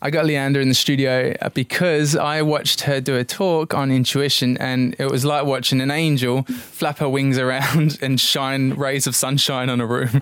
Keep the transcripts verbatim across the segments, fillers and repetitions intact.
I got Leander in the studio because I watched her do a talk on intuition, and it was like watching an angel flap her wings around and shine rays of sunshine on a room.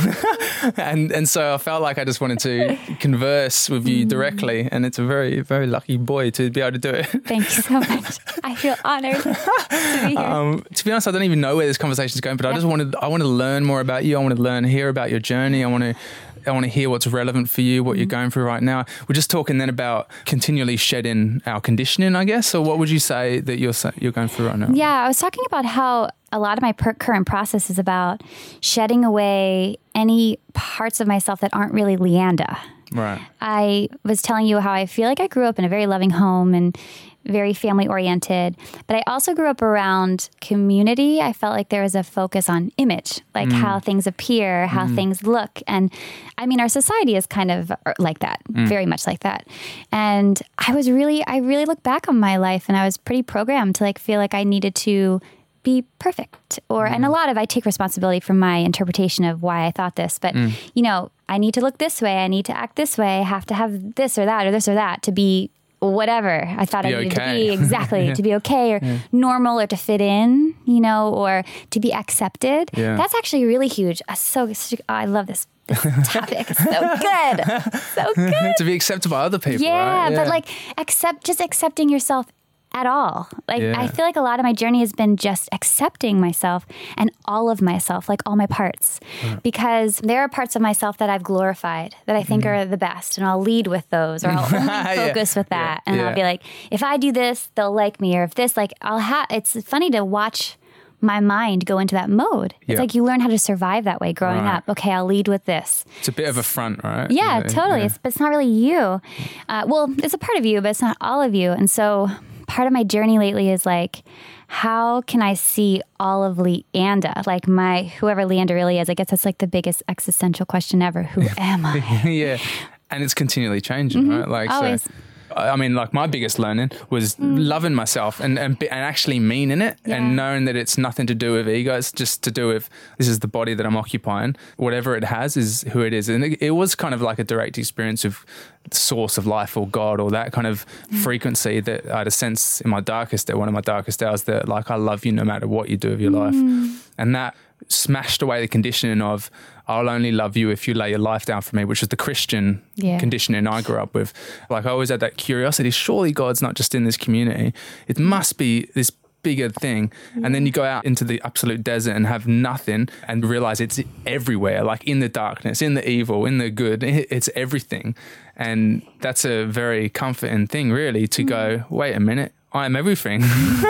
and and so I felt like I just wanted to converse with you directly, and it's a very, very lucky boy to be able to do it. Thank you so much. I feel honored to be here. Um, to be honest, I don't even know where this conversation is going, but I just wanted, I want to learn more about you. I want to learn, hear about your journey. I want to I want to hear what's relevant for you, what mm-hmm. you're going through right now. We're just talking then about continually shedding our conditioning, I guess. So what would you say that you're you're going through right now? Yeah, I was talking about how a lot of my per- current process is about shedding away any parts of myself that aren't really Leanda. Right. I was telling you how I feel like I grew up in a very loving home and very family oriented, but I also grew up around community. I felt like there was a focus on image, like mm. how things appear, how mm. things look. And I mean, our society is kind of like that, mm. very much like that. And I was really, I really look back on my life and I was pretty programmed to like feel like I needed to be perfect or, mm. and a lot of, I take responsibility for my interpretation of why I thought this, but mm. you know, I need to look this way. I need to act this way. I have to have this or that or this or that to be whatever I thought be I needed okay. to be exactly yeah. to be okay or yeah. normal or to fit in, you know, or to be accepted. Yeah. That's actually really huge. Uh, so, so oh, I love this, this topic. It's so good. So good. To be accepted by other people. Yeah, right? yeah. but like accept, just accepting yourself at all. Like yeah. I feel like a lot of my journey has been just accepting myself and all of myself, like all my parts, right. because there are parts of myself that I've glorified that I think mm. are the best, and I'll lead with those, or I'll only focus yeah. with that, yeah. and yeah. I'll be like, if I do this, they'll like me, or if this, like I'll have. It's funny to watch my mind go into that mode. It's yeah. like you learn how to survive that way growing right. up. Okay, I'll lead with this. It's a bit of a front, right? Yeah, yeah. totally. Yeah. It's, but it's not really you. Uh, well, it's a part of you, but it's not all of you. And so part of my journey lately is like, how can I see all of Leanda? Like my, whoever Leanda really is. I guess that's like the biggest existential question ever. Who am I? yeah. And it's continually changing, mm-hmm. right? Like, always. So, I mean, like my biggest learning was mm. loving myself and, and and actually meaning it yeah. and knowing that it's nothing to do with ego. It's just to do with, this is the body that I'm occupying. Whatever it has is who it is. And it, it was kind of like a direct experience of the source of life or God or that kind of mm. frequency that I had a sense in my darkest day, one of my darkest hours, that like, I love you no matter what you do with your mm. life. And that smashed away the conditioning of, I'll only love you if you lay your life down for me, which is the Christian yeah. conditioning I grew up with. Like I always had that curiosity, surely God's not just in this community. It must be this bigger thing. Yeah. And then you go out into the absolute desert and have nothing and realize it's everywhere, like in the darkness, in the evil, in the good, it's everything. And that's a very comforting thing really, to mm. go, wait a minute, I am everything.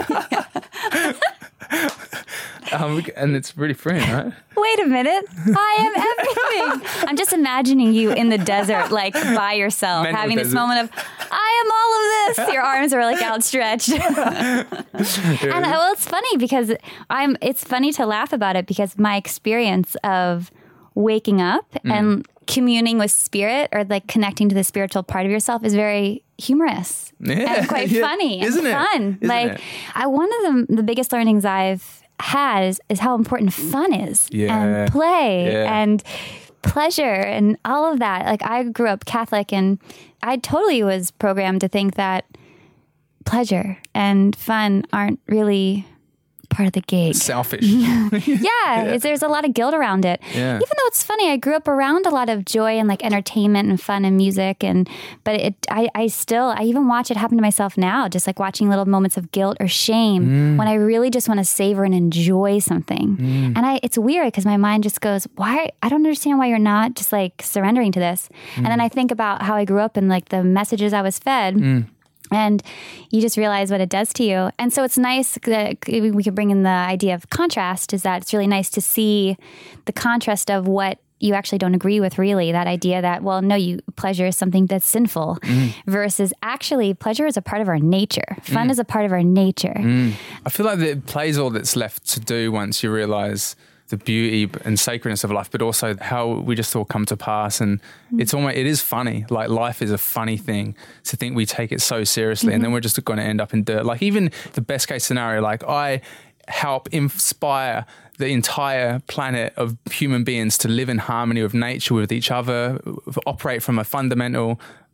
Um, and it's really freeing, right? Wait a minute. I am everything. I'm just imagining you in the desert, like by yourself, Mental having desert. This moment of, I am all of this. Your arms are like outstretched. And well, it's funny because I'm, it's funny to laugh about it because my experience of waking up mm. and communing with spirit or like connecting to the spiritual part of yourself is very humorous yeah, and quite yeah. funny and Isn't fun. It? Isn't like it? I, one of the, the biggest learnings I've had is, is how important fun is yeah. and play yeah. and pleasure and all of that. Like I grew up Catholic and I totally was programmed to think that pleasure and fun aren't really part of the gig. Selfish. yeah, yeah. There's a lot of guilt around it. Yeah. Even though it's funny, I grew up around a lot of joy and like entertainment and fun and music, and but it, I, I still, I even watch it happen to myself now, just like watching little moments of guilt or shame mm. when I really just want to savor and enjoy something. Mm. And I, it's weird because my mind just goes, why? I don't understand why you're not just like surrendering to this. Mm. And then I think about how I grew up and like the messages I was fed. Mm. And you just realize what it does to you. And so it's nice that we could bring in the idea of contrast, is that it's really nice to see the contrast of what you actually don't agree with, really. That idea that, well, no, you pleasure is something that's sinful mm. versus actually pleasure is a part of our nature. Fun mm. is a part of our nature. Mm. I feel like it plays all that's left to do once you realize the beauty and sacredness of life, but also how we just all come to pass. And mm. it's almost, it is funny. Like life is a funny thing to think we take it so seriously mm-hmm. and then we're just going to end up in dirt. Like even the best case scenario, like I help inspire the entire planet of human beings to live in harmony with nature, with each other, operate from a fundamental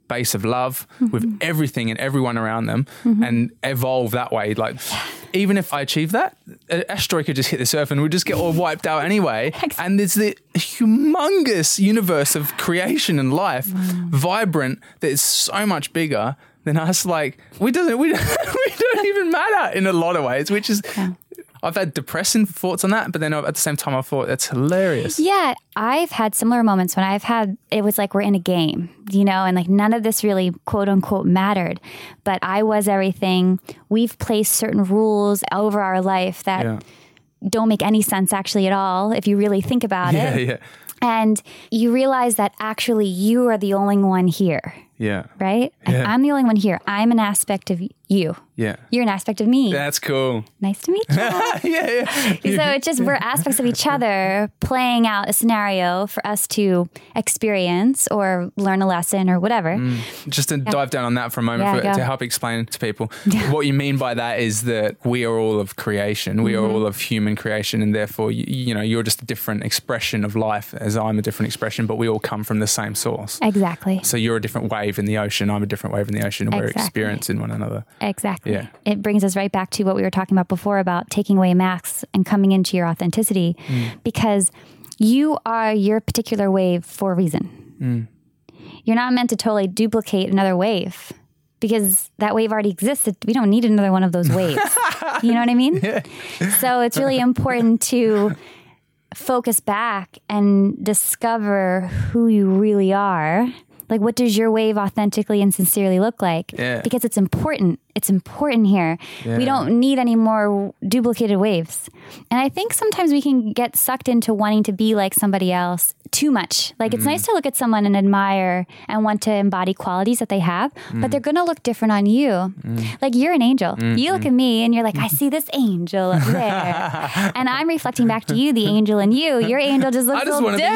base of love Mm-hmm. with everything and everyone around them Mm-hmm. and evolve that way. Like, even if I achieve that, an asteroid could just hit this earth and we'd just get all wiped out anyway. Exactly. And there's the humongous universe of creation and life, wow. vibrant, that is so much bigger than us. Like, we doesn't we don't, we don't even matter in a lot of ways, which is yeah. I've had depressing thoughts on that, but then at the same time I thought that's hilarious. Yeah, I've had similar moments when I've had, it was like we're in a game, you know, and like none of this really quote unquote mattered, but I was everything. We've placed certain rules over our life that yeah. don't make any sense actually at all if you really think about yeah, it. Yeah. And you realize that actually you are the only one here. Yeah. Right? And yeah. I'm the only one here. I'm an aspect of you. Yeah. You're an aspect of me. That's cool. Nice to meet you. yeah, yeah. So it's just, we're aspects of each other playing out a scenario for us to experience or learn a lesson or whatever. Mm. Just to yeah. dive down on that for a moment yeah, for, to help explain to people. Yeah. What you mean by that is that we are all of creation. We mm-hmm. are all of human creation, and therefore, you, you know, you're just a different expression of life as I'm a different expression, but we all come from the same source. Exactly. So you're a different wave in the ocean. I'm a different wave in the ocean. And exactly. we're experiencing one another. Exactly. Yeah. It brings us right back to what we were talking about before about taking away masks and coming into your authenticity mm. because you are your particular wave for a reason. Mm. You're not meant to totally duplicate another wave because that wave already exists. We don't need another one of those waves. You know what I mean? Yeah. So it's really important to focus back and discover who you really are. Like, what does your wave authentically and sincerely look like? Yeah. Because it's important. It's important here. Yeah. We don't need any more duplicated waves. And I think sometimes we can get sucked into wanting to be like somebody else too much. Like, it's mm. nice to look at someone and admire and want to embody qualities that they have, mm. but they're going to look different on you. Mm. Like, you're an angel. Mm. You look at me and you're like, I see this angel up there. And I'm reflecting back to you, the angel in you. Your angel just looks I just a little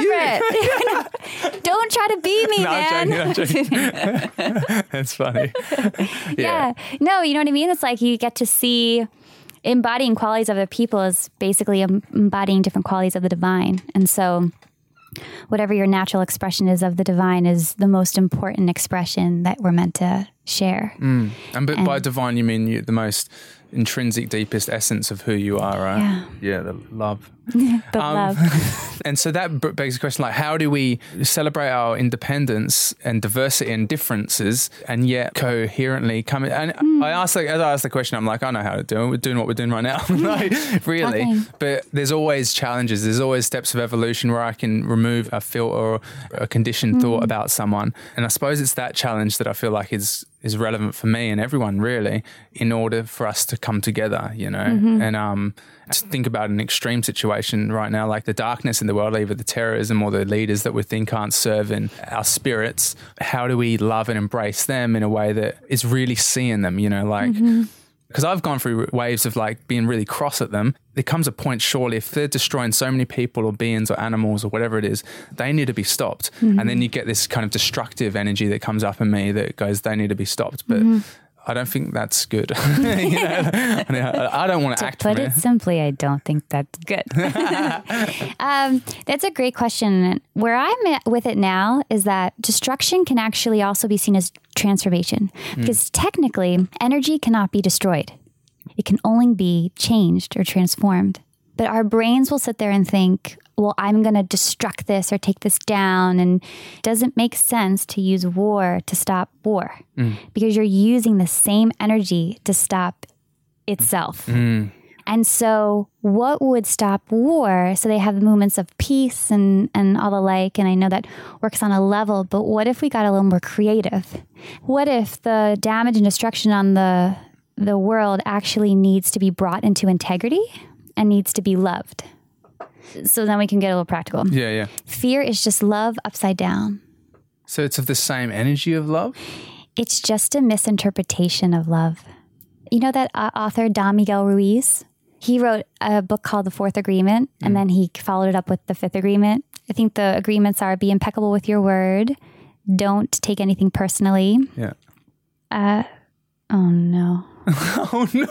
different. Don't try to be me, no, man. I'm joking, I'm joking. That's funny. Yeah. yeah. No, you know what I mean? It's like you get to see embodying qualities of other people is basically embodying different qualities of the divine. And so whatever your natural expression is of the divine is the most important expression that we're meant to share. Mm. And, but and by divine, you mean you, the most intrinsic, deepest essence of who you are, right? Yeah. Yeah, the love. the um, love. And so that begs the question, like, how do we celebrate our independence and diversity and differences and yet coherently come in? And mm. I asked, like, as I asked the question, I'm like, I know how to do it. We're doing what we're doing right now. Like, really. Okay. But there's always challenges. There's always steps of evolution where I can remove a filter or a conditioned mm. thought about someone. And I suppose it's that challenge that I feel like is is relevant for me and everyone, really, in order for us to come together, you know. Mm-hmm. And um, just think about an extreme situation right now, like the darkness in the world, either the terrorism or the leaders that we think aren't serving our spirits. How do we love and embrace them in a way that is really seeing them, you know, like... Mm-hmm. Because I've gone through waves of like being really cross at them. There comes a point, surely, if they're destroying so many people or beings or animals or whatever it is, they need to be stopped. Mm-hmm. And then you get this kind of destructive energy that comes up in me that goes, they need to be stopped. But mm-hmm. I don't think that's good. You know? I don't want to, to act put from it it. simply, I don't think that's good. um, that's a great question. Where I'm at with it now is that destruction can actually also be seen as transformation, because mm. technically energy cannot be destroyed. It can only be changed or transformed. But our brains will sit there and think, well, I'm going to destruct this or take this down. And it doesn't make sense to use war to stop war mm. because you're using the same energy to stop itself. Mm. And so what would stop war? So they have movements of peace and, and all the like. And I know that works on a level, but what if we got a little more creative? What if the damage and destruction on the the world actually needs to be brought into integrity and needs to be loved? So then we can get a little practical. Yeah, yeah. Fear is just love upside down. So it's of the same energy of love? It's just a misinterpretation of love. You know that uh, author Don Miguel Ruiz? He wrote a book called The Fourth Agreement, mm. and then he followed it up with The Fifth Agreement. I think the agreements are be impeccable with your word. Don't take anything personally. Yeah. Uh, oh, no. Oh, no.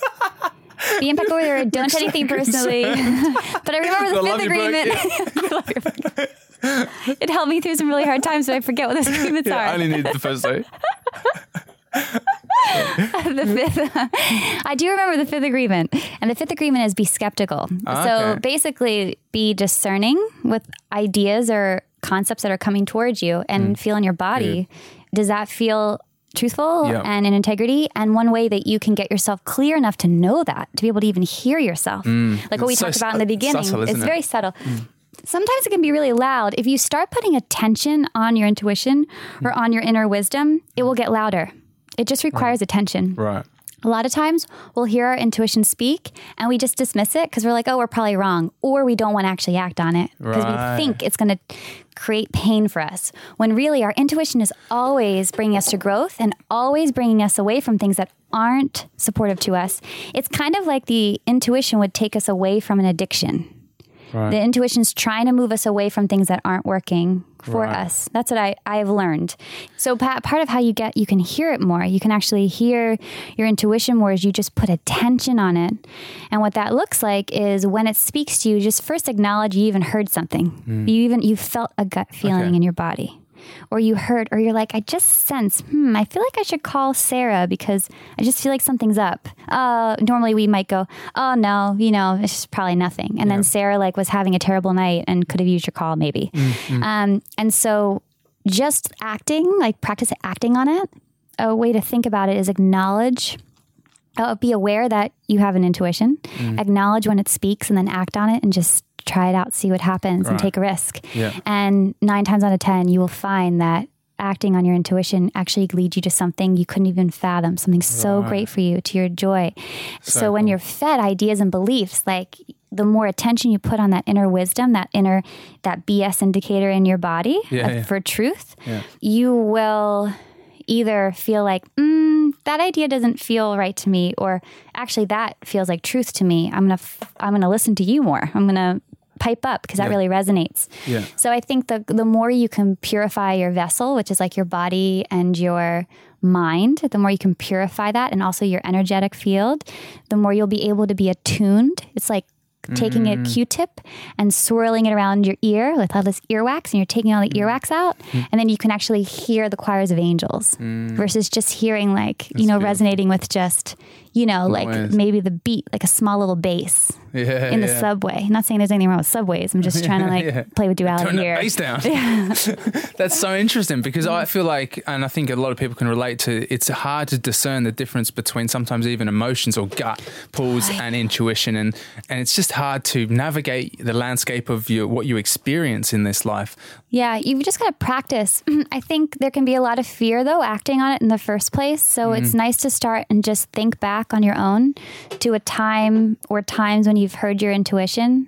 Be impeccable with your word. Don't take anything personally. But I remember the I fifth agreement. I love your book. It helped me through some really hard times, so I forget what those agreements Yeah, are. I only need the first two. The fifth, I do remember the fifth agreement, and the fifth agreement is be skeptical. Ah, so okay. basically, be discerning with ideas or concepts that are coming towards you, and feel in your body. Does that feel truthful Yeah. and in integrity? And one way that you can get yourself clear enough to know that, to be able to even hear yourself, like what we It's so talked about in the su- beginning, subtle, it's isn't it? very subtle. Sometimes it can be really loud. If you start putting attention on your intuition or on your inner wisdom, it will get louder. It just requires attention. Right. A lot of times we'll hear our intuition speak and we just dismiss it because we're like, oh, we're probably wrong. Or we don't want to actually act on it because Right. we think it's going to create pain for us. When really our intuition is always bringing us to growth and always bringing us away from things that aren't supportive to us. It's kind of like the intuition would take us away from an addiction. Right. The intuition's trying to move us away from things that aren't working for Right. us. That's what I, I've learned. So pa- part of how you get, you can hear it more. You can actually hear your intuition more as you just put attention on it. And what that looks like is when it speaks to you, just first acknowledge you even heard something. You even, you felt a gut feeling Okay. in your body. Or you heard, or you're like, I just sense, hmm, I feel like I should call Sarah because I just feel like something's up. Uh, normally we might go, oh no, you know, it's just probably nothing. And then Sarah like was having a terrible night and could have used your call maybe. Mm-hmm. Um, and so just acting, like practice acting on it. A way to think about it is acknowledge, uh, be aware that you have an intuition, Mm. acknowledge when it speaks and then act on it and just try it out, see what happens and Right. take a risk. Yeah. And nine times out of ten, you will find that acting on your intuition actually leads you to something you couldn't even fathom, something so Right. great for you, to your joy. So, So when cool. you're fed ideas and beliefs, like the more attention you put on that inner wisdom, that inner, that B S indicator in your body Yeah, of- yeah. for truth, Yeah. you will either feel like, mm, that idea doesn't feel right to me, or actually that feels like truth to me. I'm gonna, f- I'm gonna listen to you more. I'm gonna pipe up because that Yeah. really resonates. Yeah. So I think the the more you can purify your vessel, which is like your body and your mind, the more you can purify that, and also your energetic field, the more you'll be able to be attuned. It's like taking a Q-tip and swirling it around your ear with all this earwax, and you're taking all the earwax out, and then you can actually hear the choirs of angels versus just hearing like, you know, beautiful. resonating with just, you know, like Noise. maybe the beat, like a small little bass Yeah. in the yeah. subway. I'm not saying there's anything wrong with subways. I'm just trying to like Yeah. play with duality Turn that here. bass down. That's so interesting because I feel like, and I think a lot of people can relate to, it's hard to discern the difference between sometimes even emotions or gut pulls and intuition. And, and it's just hard to navigate the landscape of your, what you experience in this life. Yeah, you've just got to practice. I think there can be a lot of fear, though, acting on it in the first place. So it's nice to start and just think back on your own to a time or times when you've heard your intuition,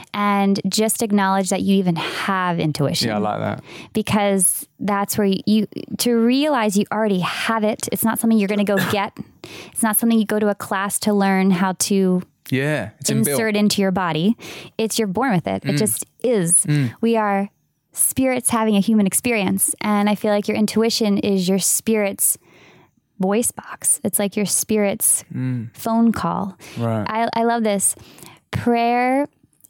and just acknowledge that you even have intuition. Yeah, I like that. Because that's where you, you to realize you already have it. It's not something you're going to go get. It's not something you go to a class to learn how to Yeah, it's insert inbuilt. into your body. It's you're born with it. It just is. We are spirits having a human experience. And I feel like your intuition is your spirit's voice box. It's like your spirit's phone call. Right. I, I love this. Prayer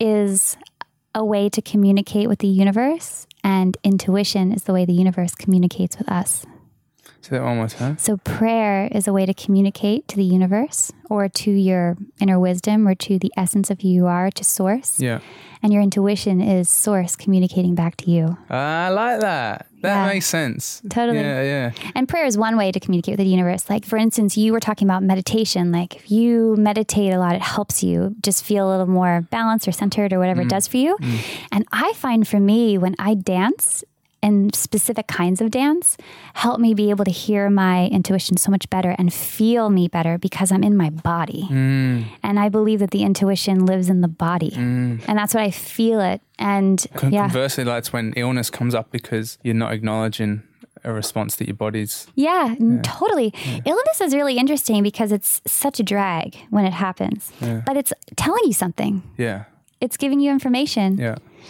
is a way to communicate with the universe, and intuition is the way the universe communicates with us. Say that one more time. So prayer is a way to communicate to the universe, or to your inner wisdom, or to the essence of who you are, to source. Yeah. And your intuition is source communicating back to you. I like that. That Yeah. makes sense. Totally. Yeah, yeah. And prayer is one way to communicate with the universe. Like, for instance, you were talking about meditation. Like, if you meditate a lot, it helps you just feel a little more balanced or centered or whatever it does for you. And I find for me, when I dance, and specific kinds of dance help me be able to hear my intuition so much better and feel me better because I'm in my body. Mm. And I believe that the intuition lives in the body. And that's what I feel it. And Con- yeah. Conversely, that's when illness comes up because you're not acknowledging a response that your body's. Yeah, n- totally. Illness is really interesting because it's such a drag when it happens, but it's telling you something. Yeah. It's giving you information. Yeah.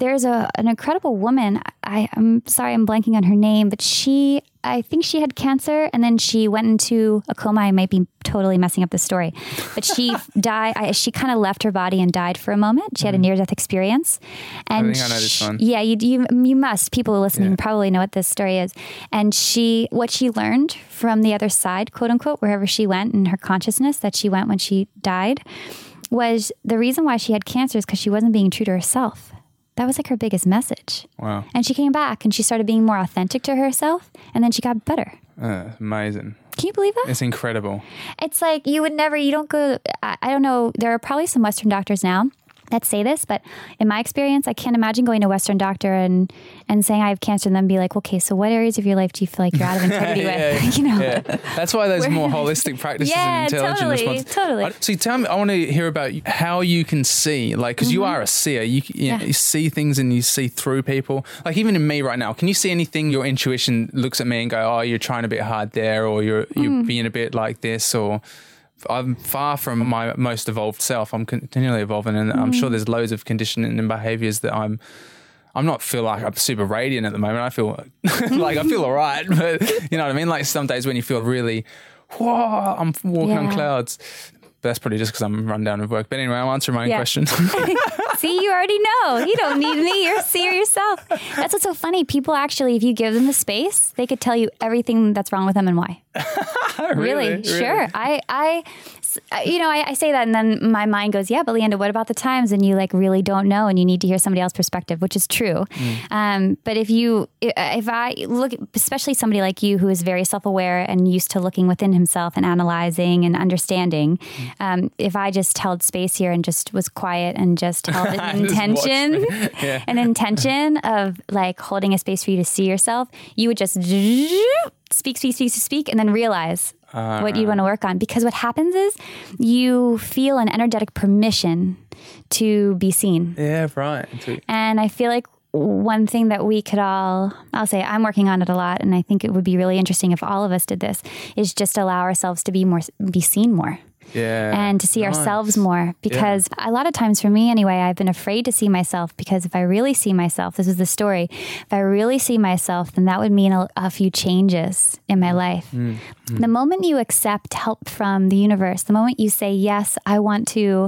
there's a an incredible woman. I, I'm sorry, I'm blanking on her name, but she, I think she had cancer and then she went into a coma. I might be totally messing up the story, but she died. I, she kind of left her body and died for a moment. She had a near-death experience. And I think I know this one. Yeah, you, you you must. People listening Yeah. probably know what this story is. And she, what she learned from the other side, quote unquote, wherever she went in her consciousness that she went when she died, was the reason why she had cancer is because she wasn't being true to herself. That was like her biggest message. Wow. And she came back and she started being more authentic to herself. And then she got better. Uh, amazing. Can you believe that? It's incredible. It's like you would never, you don't go, I, I don't know, there are probably some Western doctors now that say this, but in my experience, I can't imagine going to a Western doctor and, and saying I have cancer and then be like, okay, so what areas of your life do you feel like you're out of integrity yeah, with? you know? Yeah. That's why there's more holistic practices Yeah, and intelligent totally, response. totally. I- So tell me, I want to hear about how you can see, like, because you are a seer. You, you, know, Yeah. you see things and you see through people. Like even in me right now, can you see anything? Your intuition looks at me and go, "Oh, you're trying a bit hard there," or "You're you're being a bit like this," or I'm far from my most evolved self. I'm continually evolving, and I'm sure there's loads of conditioning and behaviors that I'm. I'm not feel like I'm super radiant at the moment. I feel like I feel all right, but you know what I mean. Like some days when you feel really, whoa, I'm walking on Yeah. clouds. But that's probably just because I'm run down with work. But anyway, I'll answer my own Yeah. question. See, you already know. You don't need me. You're a seer yourself. That's what's so funny. People actually, if you give them the space, they could tell you everything that's wrong with them and why. Really? Really? Sure. I, I, you know, I, I say that and then my mind goes, yeah, but Leanda, what about the times and you like really don't know and you need to hear somebody else's perspective, which is true. Mm. Um, but if you, if I look, especially somebody like you who is very self-aware and used to looking within himself and analyzing and understanding, Mm. um, if I just held space here and just was quiet and just held an Just watch intention, me. Yeah. an intention of like holding a space for you to see yourself, you would just speak, speak, speak, speak, and then realize Uh, what you want to work on. Because what happens is you feel an energetic permission to be seen. Yeah, right. Sweet. And I feel like one thing that we could all, I'll say I'm working on it a lot, and I think it would be really interesting if all of us did this, is just allow ourselves to be more, be seen more. Yeah. And to see Nice. ourselves more, because a lot of times for me anyway, I've been afraid to see myself, because if I really see myself, this is the story, if I really see myself, then that would mean a, a few changes in my life. Mm. The moment you accept help from the universe, the moment you say, yes, I want to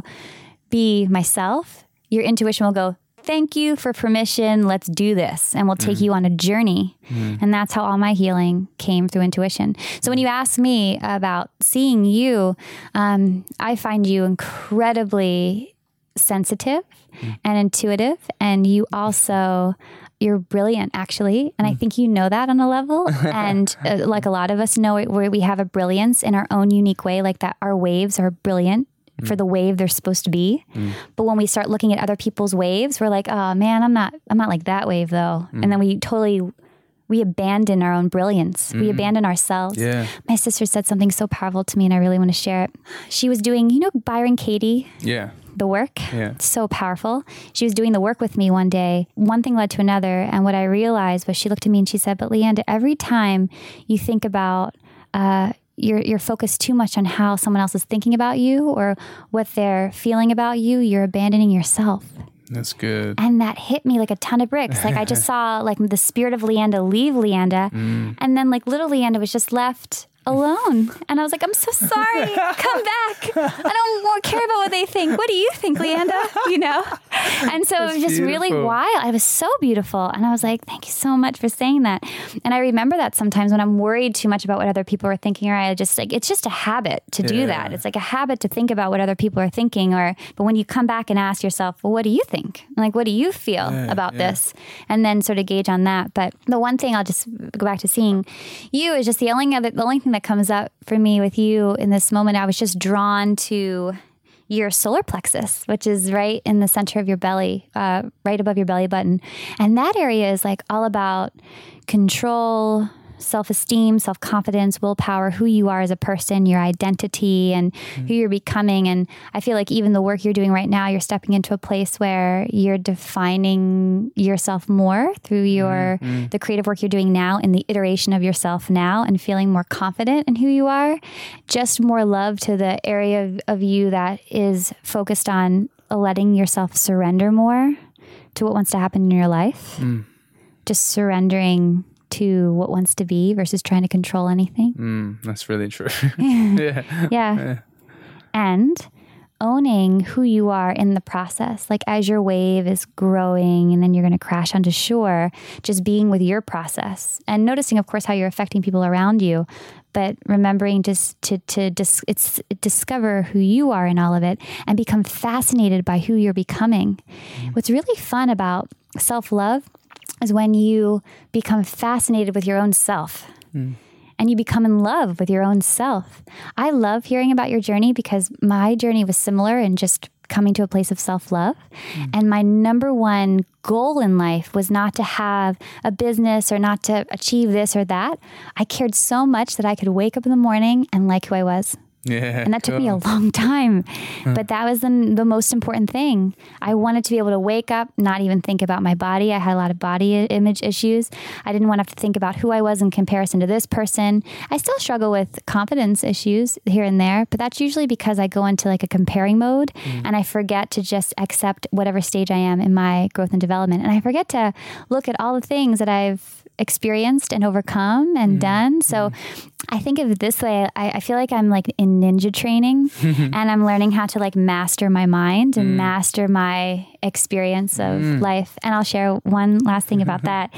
be myself, your intuition will go, thank you for permission. Let's do this. And we'll take you on a journey. And that's how all my healing came through intuition. So when you ask me about seeing you, um, I find you incredibly sensitive and intuitive. And you also, you're brilliant, actually. And I think you know that on a level. And uh, like a lot of us know it, where we have a brilliance in our own unique way, like that our waves are brilliant for the wave they're supposed to be. Mm. But when we start looking at other people's waves, we're like, oh man, I'm not, I'm not like that wave though. Mm. And then we totally, we abandon our own brilliance. Mm. We abandon ourselves. Yeah. My sister said something so powerful to me and I really want to share it. She was doing, you know, Byron Katie? Yeah. The work. Yeah. It's so powerful. She was doing the work with me one day. One thing led to another. And what I realized was she looked at me and she said, but Leanda, every time you think about, uh, You're you're focused too much on how someone else is thinking about you or what they're feeling about you, you're abandoning yourself. That's good. And that hit me like a ton of bricks. Like I just saw like the spirit of Leanda leave Leanda. Mm. And then like little Leanda was just left alone. And I was like, I'm so sorry. Come back. I don't more care about what they think. What do you think, Leanda? You know? And so That's it was just beautiful. really wild. It was so beautiful. And I was like, thank you so much for saying that. And I remember that sometimes when I'm worried too much about what other people are thinking, or I just like, it's just a habit to do Yeah. that. It's like a habit to think about what other people are thinking. Or, but when you come back and ask yourself, well, what do you think? Like, what do you feel Yeah, about yeah. this? And then sort of gauge on that. But the one thing I'll just go back to seeing you is just the only other, the only thing that comes up for me with you in this moment. I was just drawn to your solar plexus, which is right in the center of your belly, uh, right above your belly button. And that area is like all about control, self-esteem, self-confidence, willpower, who you are as a person, your identity, and mm. who you're becoming. And I feel like even the work you're doing right now, you're stepping into a place where you're defining yourself more through your mm. the creative work you're doing now and the iteration of yourself now, and feeling more confident in who you are. Just more love to the area of, of you that is focused on letting yourself surrender more to what wants to happen in your life. Mm. Just surrendering to what wants to be versus trying to control anything. Mm, that's really true. yeah. yeah. Yeah. And owning who you are in the process. Like as your wave is growing and then you're going to crash onto shore, just being with your process and noticing, of course, how you're affecting people around you, but remembering just to, to dis- it's, discover who you are in all of it and become fascinated by who you're becoming. Mm. What's really fun about self-love is when you become fascinated with your own self. Mm. And you become in love with your own self. I love hearing about your journey because my journey was similar in just coming to a place of self-love. Mm. And my number one goal in life was not to have a business or not to achieve this or that. I cared so much that I could wake up in the morning and like who I was. Yeah, and that cool. took me a long time. Huh. But that was the, the most important thing. I wanted to be able to wake up, not even think about my body. I had a lot of body image issues. I didn't want to have to think about who I was in comparison to this person. I still struggle with confidence issues here and there, but that's usually because I go into like a comparing mode mm. and I forget to just accept whatever stage I am in my growth and development. And I forget to look at all the things that I've experienced and overcome and mm. done. So mm. I think of it this way. I, I feel like I'm like in ninja training and I'm learning how to like master my mind and mm. master my experience of mm. life. And I'll share one last thing about that.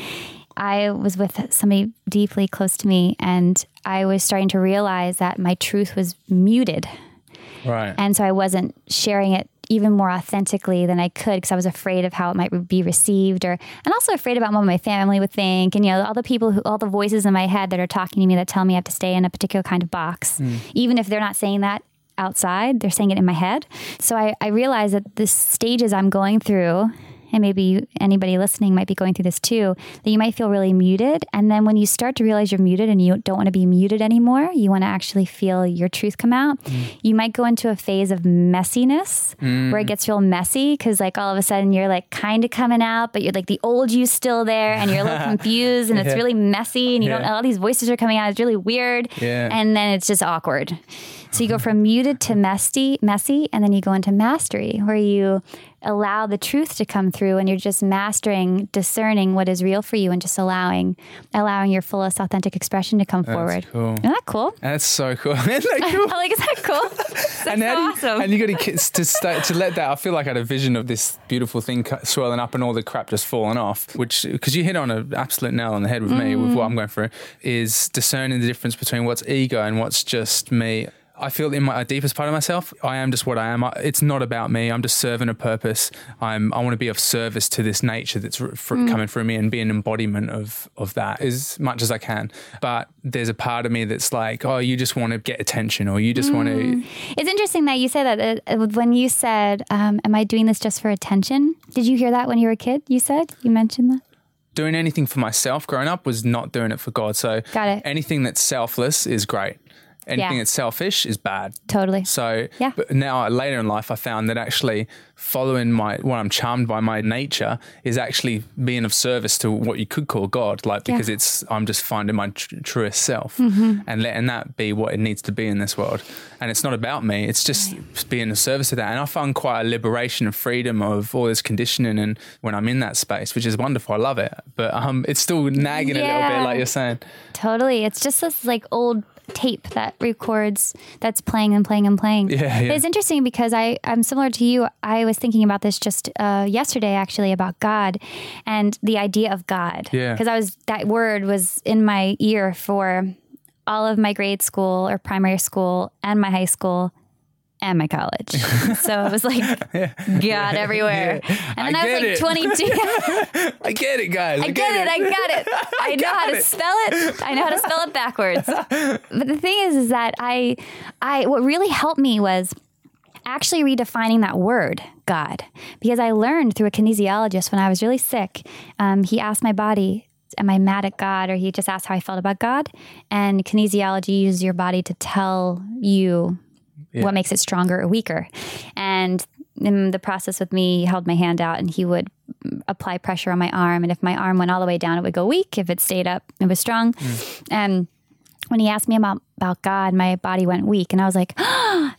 I was with somebody deeply close to me and I was starting to realize that my truth was muted. Right. And so I wasn't sharing it even more authentically than I could because I was afraid of how it might be received, or and also afraid about what my family would think, and you know all the people who all the voices in my head that are talking to me that tell me I have to stay in a particular kind of box, mm. even if they're not saying that outside, they're saying it in my head. So I, I realized that the stages I'm going through, and maybe you, anybody listening might be going through this too, that you might feel really muted. And then when you start to realize you're muted and you don't want to be muted anymore, you want to actually feel your truth come out. Mm. You might go into a phase of messiness mm. where it gets real messy because like all of a sudden you're like kind of coming out, but you're like the old you's still there and you're a little confused and yeah. it's really messy and you yeah. don't all these voices are coming out. It's really weird. Yeah. And then it's just awkward. So you go from muted to messy, messy, and then you go into mastery, where you allow the truth to come through, and you're just mastering, discerning what is real for you, and just allowing, allowing your fullest authentic expression to come That's forward. Cool. Isn't that cool? That's so cool. Isn't that cool? like, is that cool? That's and so you, awesome. And you got to to stay, to let that. I feel like I had a vision of this beautiful thing swirling up and all the crap just falling off. Which, because you hit on an absolute nail on the head with mm. me with what I'm going through, is discerning the difference between what's ego and what's just me. I feel in my deepest part of myself, I am just what I am. It's not about me. I'm just serving a purpose. I'm, I want to be of service to this nature that's r- for, mm. coming through me and be an embodiment of, of that as much as I can. But there's a part of me that's like, oh, you just want to get attention, or you just mm. want to... It's interesting that you say that. Uh, when you said, um, am I doing this just for attention? Did you hear that when you were a kid? You said? You mentioned that? Doing anything for myself growing up was not doing it for God. So Got it. Anything that's selfless is great. Anything yeah. that's selfish is bad. Totally. So yeah. but now later in life, I found that actually following my, what I'm charmed by my nature is actually being of service to what you could call God, like because yeah. it's, I'm just finding my tr- truest self mm-hmm. and letting that be what it needs to be in this world. And it's not about me. It's just right. being of service to that. And I found quite a liberation and freedom of all this conditioning. And when I'm in that space, which is wonderful, I love it, but um, it's still nagging yeah. a little bit, like you're saying. Totally. It's just this like old tape that records that's playing and playing and playing. Yeah, yeah. It's interesting because I, I'm similar to you. I was thinking about this just uh, yesterday, actually, about God and the idea of God. Yeah. Because I was that word was in my ear for all of my grade school or primary school and my high school and my college. So it was like yeah. God yeah. everywhere. Yeah. And then I, I was like it. twenty-two. I get it, guys. I, I get, it. it. I got it. I, I know how to it. spell it. I know how to spell it backwards. But the thing is, is that I, I, what really helped me was actually redefining that word, God, because I learned through a kinesiologist when I was really sick. Um, he asked my body, am I mad at God? Or he just asked how I felt about God. And kinesiology uses your body to tell you Yeah. what makes it stronger or weaker. And in the process with me, he held my hand out and he would apply pressure on my arm. And if my arm went all the way down, it would go weak. If it stayed up, it was strong. Mm. And when he asked me about, about God, my body went weak. And I was like, oh,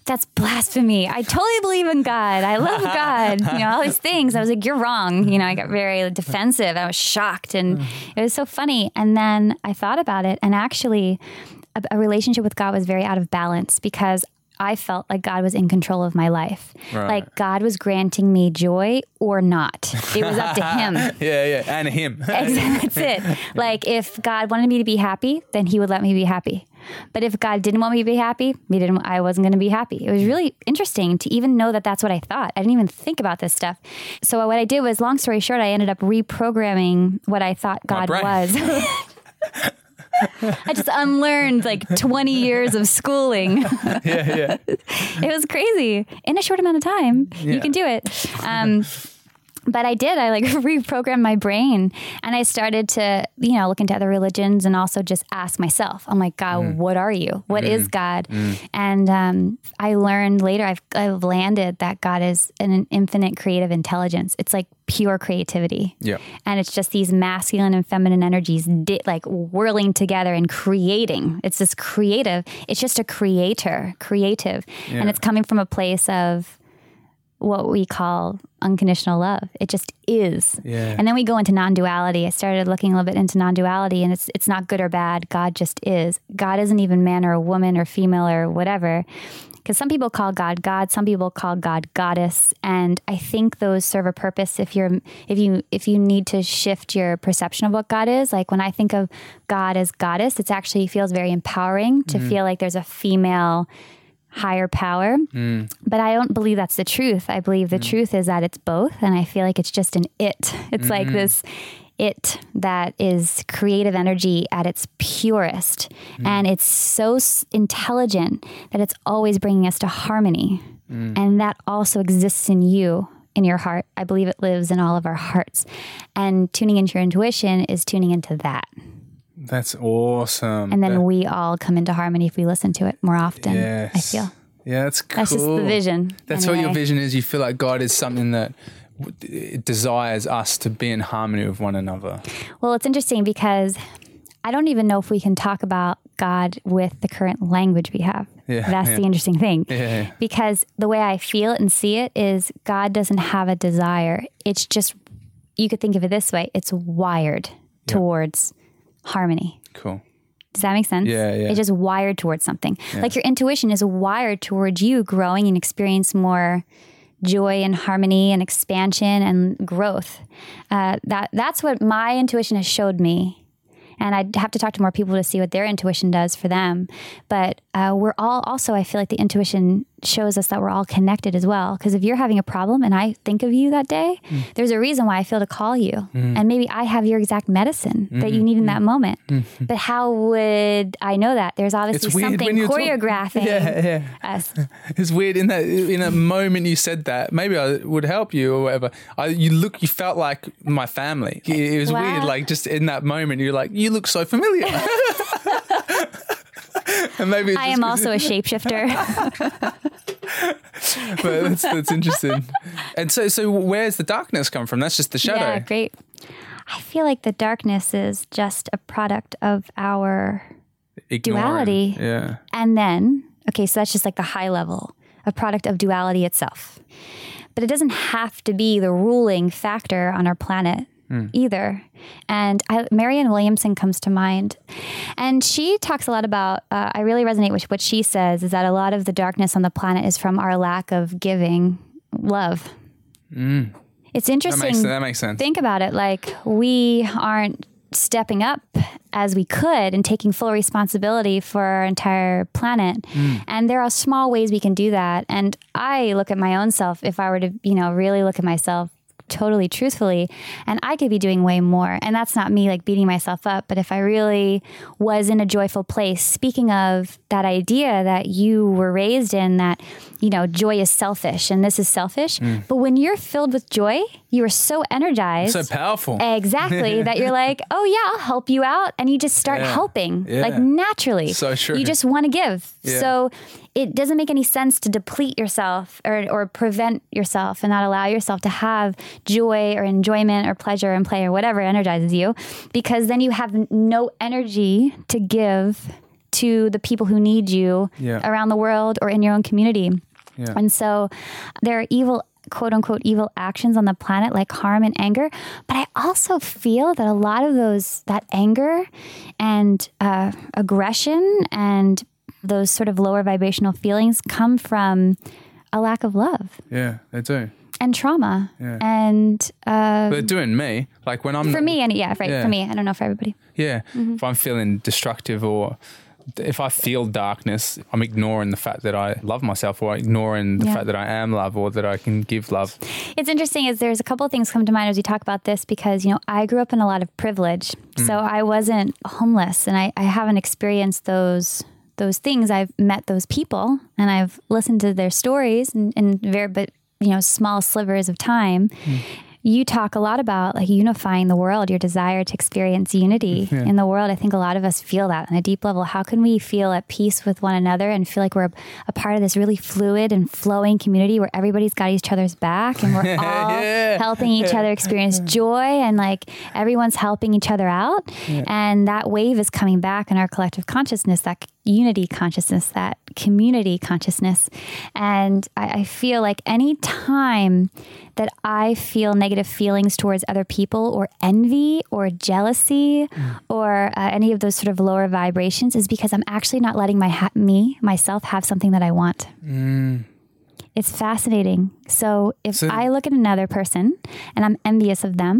that's blasphemy. I totally believe in God. I love God. You know, all these things. I was like, you're wrong. You know, I got very defensive. I was shocked and it was so funny. And then I thought about it, and actually a, a relationship with God was very out of balance because I felt like God was in control of my life. Right. Like God was granting me joy or not. It was up to him. yeah, yeah. And him. Exactly. That's it. Like if God wanted me to be happy, then he would let me be happy. But if God didn't want me to be happy, he didn't, I wasn't going to be happy. It was really interesting to even know that that's what I thought. I didn't even think about this stuff. So what I did was, long story short, I ended up reprogramming what I thought God was. I just unlearned like twenty years of schooling. yeah, yeah. It was crazy. In a short amount of time, yeah. You can do it. Um, but I did. I like reprogrammed my brain, and I started to, you know, look into other religions and also just ask myself. I'm like, God, mm. what are you? What mm. is God? Mm. And um, I learned later, I've, I've landed that God is an infinite creative intelligence. It's like pure creativity. Yeah. And it's just these masculine and feminine energies di- like whirling together and creating. It's this creative. It's just a creator, creative. Yeah. And it's coming from a place of what we call unconditional love. It just is. Yeah. And then we go into non-duality. I started looking a little bit into non-duality, and it's it's not good or bad. God just is. God isn't even man or woman or female or whatever. Because some people call God God, some people call God goddess, and I think those serve a purpose if you're if you if you need to shift your perception of what God is. Like when I think of God as goddess, it actually feels very empowering to mm. feel like there's a female higher power. Mm. But I don't believe that's the truth. I believe the mm. truth is that it's both, and I feel like it's just an it. It's mm-hmm. like this it that is creative energy at its purest. Mm. And it's so s- intelligent that it's always bringing us to harmony. Mm. And that also exists in you, in your heart. I believe it lives in all of our hearts. And tuning into your intuition is tuning into that. That's awesome. And then that, we all come into harmony if we listen to it more often, yes. I feel. Yeah, that's cool. That's just the vision. That's anyway. What your vision is. You feel like God is something that it desires us to be in harmony with one another. Well, it's interesting because I don't even know if we can talk about God with the current language we have. Yeah, That's yeah. the interesting thing. Yeah, yeah. Because the way I feel it and see it is God doesn't have a desire. It's just, you could think of it this way. It's wired yeah. towards harmony. Cool. Does that make sense? Yeah, yeah. It's just wired towards something. Yeah. Like your intuition is wired towards you growing and experience more joy and harmony and expansion and growth. Uh, that that's what my intuition has showed me. And I'd have to talk to more people to see what their intuition does for them. But uh, we're all also, I feel like the intuition shows us that we're all connected as well. Because if you're having a problem and I think of you that day, mm. there's a reason why I feel to call you. Mm. And maybe I have your exact medicine mm-hmm. that you need in mm. that moment. Mm-hmm. But how would I know that? There's obviously something choreographing talk- yeah, yeah. us. It's weird in that in a moment you said that. Maybe I would help you or whatever. I, you look, you felt like my family. It was wow. weird. Like just in that moment, you're like, you look so familiar. And maybe it's I am also a shapeshifter. But that's, that's interesting. And so, so where's the darkness come from? That's just the shadow. Yeah, great. I feel like the darkness is just a product of our Ignoring. duality. Yeah. And then, okay, so that's just like the high level, a product of duality itself. But it doesn't have to be the ruling factor on our planet. Mm. either. And I, Marianne Williamson comes to mind. And she talks a lot about, uh, I really resonate with what she says, is that a lot of the darkness on the planet is from our lack of giving love. Mm. It's interesting. That makes, that makes sense. Think about it. Like we aren't stepping up as we could and taking full responsibility for our entire planet. Mm. And there are small ways we can do that. And I look at my own self, if I were to, you know, really look at myself totally truthfully, and I could be doing way more. And that's not me like beating myself up, but if I really was in a joyful place, speaking of that idea that you were raised in, that, you know, joy is selfish and this is selfish. Mm. But when you're filled with joy, you are so energized. So powerful. Exactly. That you're like, oh yeah, I'll help you out. And you just start yeah. helping yeah. like naturally. So true. You just want to give. Yeah. So it doesn't make any sense to deplete yourself or, or prevent yourself and not allow yourself to have joy or enjoyment or pleasure and play or whatever energizes you, because then you have no energy to give to the people who need you Yeah. around the world or in your own community. Yeah. And so there are evil, quote unquote, evil actions on the planet like harm and anger. But I also feel that a lot of those, that anger and uh, aggression and those sort of lower vibrational feelings come from a lack of love. Yeah, they do. And trauma. Yeah. And uh, They're doing me. Like when I'm for me, and yeah, right. Yeah. For me, I don't know for everybody. Yeah. If I'm feeling destructive or if I feel darkness, I'm ignoring the fact that I love myself or ignoring the Yeah. fact that I am love or that I can give love. It's interesting is there's a couple of things come to mind as we talk about this because, you know, I grew up in a lot of privilege. So I wasn't homeless and I, I haven't experienced those those things. I've met those people and I've listened to their stories in, in very, but, you know, small slivers of time. You talk a lot about like unifying the world, your desire to experience unity Yeah. in the world. I think a lot of us feel that on a deep level. How can we feel at peace with one another and feel like we're a part of this really fluid and flowing community where everybody's got each other's back and we're all Yeah. helping each other experience joy and like everyone's helping each other out. Yeah. And that wave is coming back in our collective consciousness, that unity consciousness, that community consciousness. And I, I feel like any time that I feel negative feelings towards other people or envy or jealousy mm. or uh, any of those sort of lower vibrations is because I'm actually not letting my ha- me, myself, have something that I want. Mm. It's fascinating. So if So- I look at another person and I'm envious of them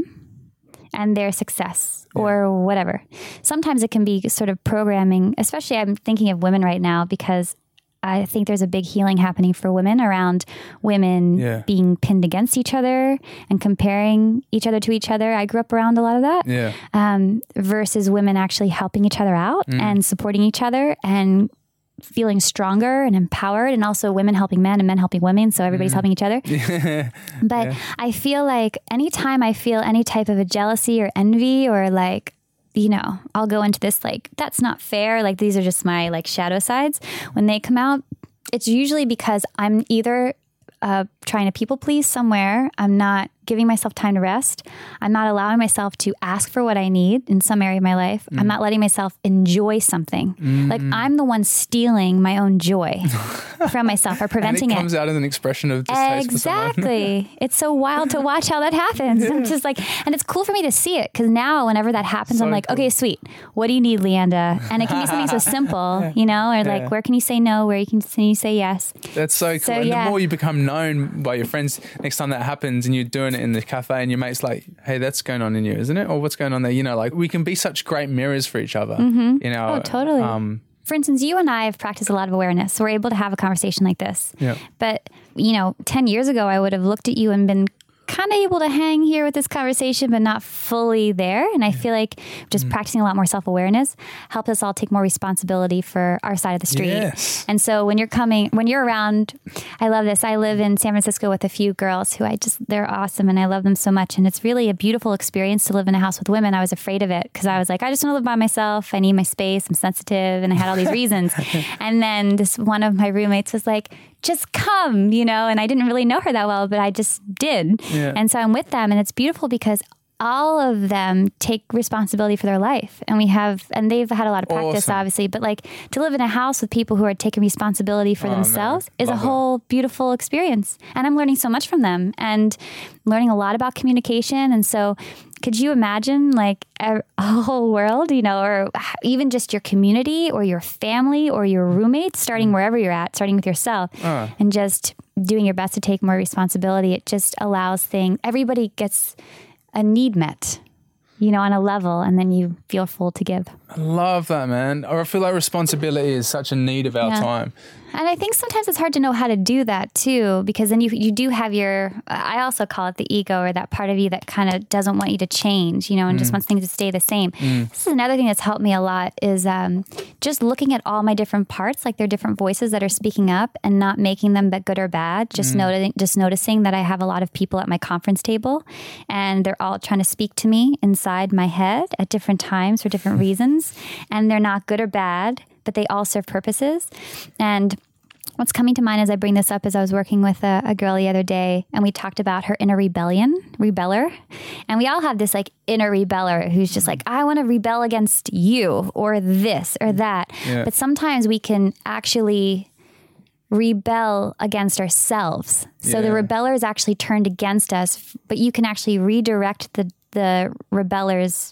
and their success Yeah. or whatever, sometimes it can be sort of programming, especially I'm thinking of women right now because I think there's a big healing happening for women around women Yeah. being pinned against each other and comparing each other to each other. I grew up around a lot of that. Yeah. Um, versus women actually helping each other out Mm. and supporting each other and feeling stronger and empowered, and also women helping men and men helping women. So everybody's Mm. helping each other. Yeah. But Yeah. I feel like anytime I feel any type of a jealousy or envy or like, you know, I'll go into this like, that's not fair. Like these are just my like shadow sides. When they come out, it's usually because I'm either uh, trying to people please somewhere. I'm not giving myself time to rest. I'm not allowing myself to ask for what I need in some area of my life. Mm. I'm not letting myself enjoy something. Mm. Like I'm the one stealing my own joy from myself or preventing and it. it. comes out as an expression of distaste for someone. Exactly. It's so wild to watch how that happens. I'm just like, and it's cool for me to see it because now whenever that happens, So I'm like, cool. okay, sweet. What do you need, Leanda? And it can be something so simple, you know, or like, Yeah. where can you say no? Where you can, can you say yes? That's so cool. So, and yeah. the more you become known by your friends, next time that happens and you're doing it in the cafe and your mate's like, hey, that's going on in you, isn't it? Or what's going on there? You know, like we can be such great mirrors for each other. Mm-hmm. You know, Oh, totally. Um, For instance, you and I have practiced a lot of awareness. So we're able to have a conversation like this. Yeah. But, you know, ten years ago, I would have looked at you and been kind of able to hang here with this conversation, but not fully there. And I feel like just mm. practicing a lot more self-awareness helps us all take more responsibility for our side of the street. Yes. And so when you're coming, when you're around, I love this. I live in San Francisco with a few girls who I just, they're awesome and I love them so much. And it's really a beautiful experience to live in a house with women. I was afraid of it because I was like, I just want to live by myself. I need my space. I'm sensitive. And I had all these reasons. And then this one of my roommates was like, just come, you know, and I didn't really know her that well, but I just did. Yeah. And so I'm with them and it's beautiful because all of them take responsibility for their life. And we have, and they've had a lot of practice, Awesome. obviously, but like to live in a house with people who are taking responsibility for Oh, themselves man. is Love a that. whole beautiful experience. And I'm learning so much from them and learning a lot about communication. And so could you imagine like a, a whole world, you know, or even just your community or your family or your roommates, starting wherever you're at, starting with yourself Uh. and just doing your best to take more responsibility. It just allows things, everybody gets a need met, you know, on a level, and then you feel full to give. I love that, man. Or I feel like responsibility is such a need of our Yeah. time. And I think sometimes it's hard to know how to do that too, because then you you do have your, I also call it the ego, or that part of you that kind of doesn't want you to change, you know, and mm. just wants things to stay the same. Mm. This is another thing that's helped me a lot is um, just looking at all my different parts, like they're different voices that are speaking up and not making them good or bad. Just mm. noticing, just noticing that I have a lot of people at my conference table and they're all trying to speak to me inside my head at different times for different reasons. And they're not good or bad, but they all serve purposes. And what's coming to mind as I bring this up is I was working with a, a girl the other day, and we talked about her inner rebellion, rebeller. And we all have this like inner rebeller who's just like, I want to rebel against you or this or that. Yeah. But sometimes we can actually rebel against ourselves. So Yeah. the rebeller is actually turned against us, but you can actually redirect the, the rebeller's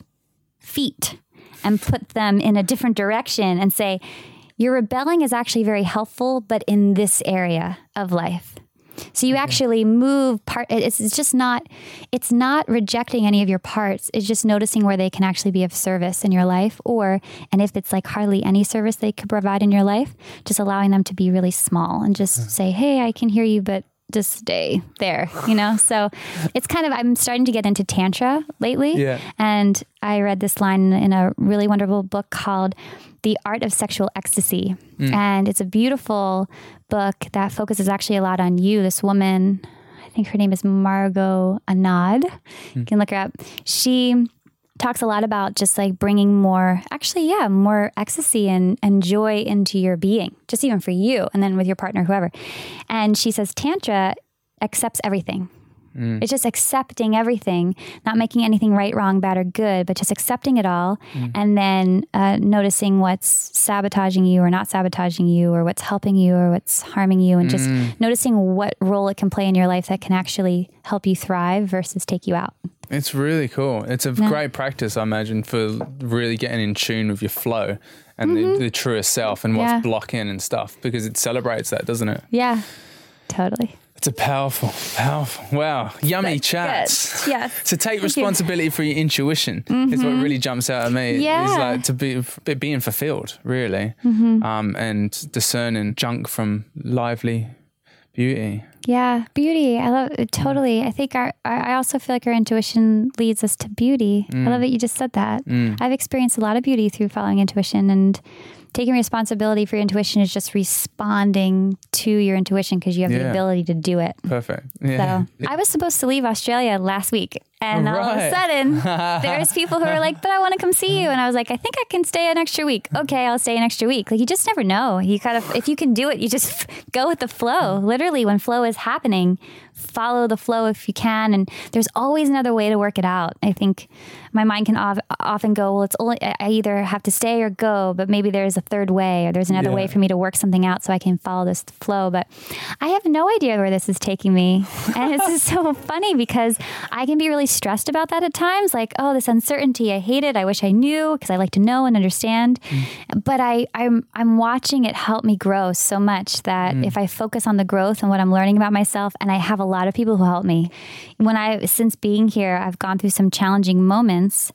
feet and put them in a different direction and say, your rebelling is actually very helpful, but in this area of life. So you okay. actually move part. It's, it's just not, it's not rejecting any of your parts. It's just noticing where they can actually be of service in your life, or, and if it's like hardly any service they could provide in your life, just allowing them to be really small and just yeah. say, hey, I can hear you, but just stay there, you know? So it's kind of, I'm starting to get into Tantra lately. Yeah. And I read this line in a really wonderful book called The Art of Sexual Ecstasy. Mm. And it's a beautiful book that focuses actually a lot on you. This woman, I think her name is Margot Anand. Mm. You can look her up. She talks a lot about just like bringing more, actually, yeah, more ecstasy and, and joy into your being, just even for you and then with your partner, whoever. And she says Tantra accepts everything. Mm. It's just accepting everything, not making anything right, wrong, bad, or good, but just accepting it all. Mm. And then uh, noticing what's sabotaging you or not sabotaging you, or what's helping you or what's harming you, and just mm. noticing what role it can play in your life that can actually help you thrive versus take you out. It's really cool. It's a yeah. great practice, I imagine, for really getting in tune with your flow and mm-hmm. the, the truest self and what's yeah. blocking and stuff, because it celebrates that, doesn't it? Yeah, totally. It's a powerful, powerful, wow, yummy chats. Good. Yes. To take Thank responsibility you. for your intuition mm-hmm. is what really jumps out at me. Yeah. Is like to be being fulfilled, really, mm-hmm. um, and discerning junk from lively beauty. Yeah, beauty. I love it. Totally. I think our, I also feel like our intuition leads us to beauty. Mm. I love that you just said that. Mm. I've experienced a lot of beauty through following intuition, and taking responsibility for your intuition is just responding to your intuition because you have yeah. the ability to do it. Perfect. Yeah. So I was supposed to leave Australia last week, and right. all of a sudden there's people who are like, but I want to come see you. And I was like, I think I can stay an extra week. Okay, I'll stay an extra week. Like, you just never know. You kind of, if you can do it, you just go with the flow. Literally, when flow is happening, follow the flow if you can. And there's always another way to work it out. I think my mind can ov- often go, well, it's only, I either have to stay or go, but maybe there's a third way, or there's another yeah. way for me to work something out so I can follow this flow. But I have no idea where this is taking me. And it's just so funny because I can be really stressed about that at times. Like, oh, this uncertainty, I hate it. I wish I knew, because I like to know and understand. Mm. But I, I'm, I'm watching it help me grow so much that mm. if I focus on the growth and what I'm learning about myself, and I have a lot of people who help me. When I, since being here, I've gone through some challenging moments,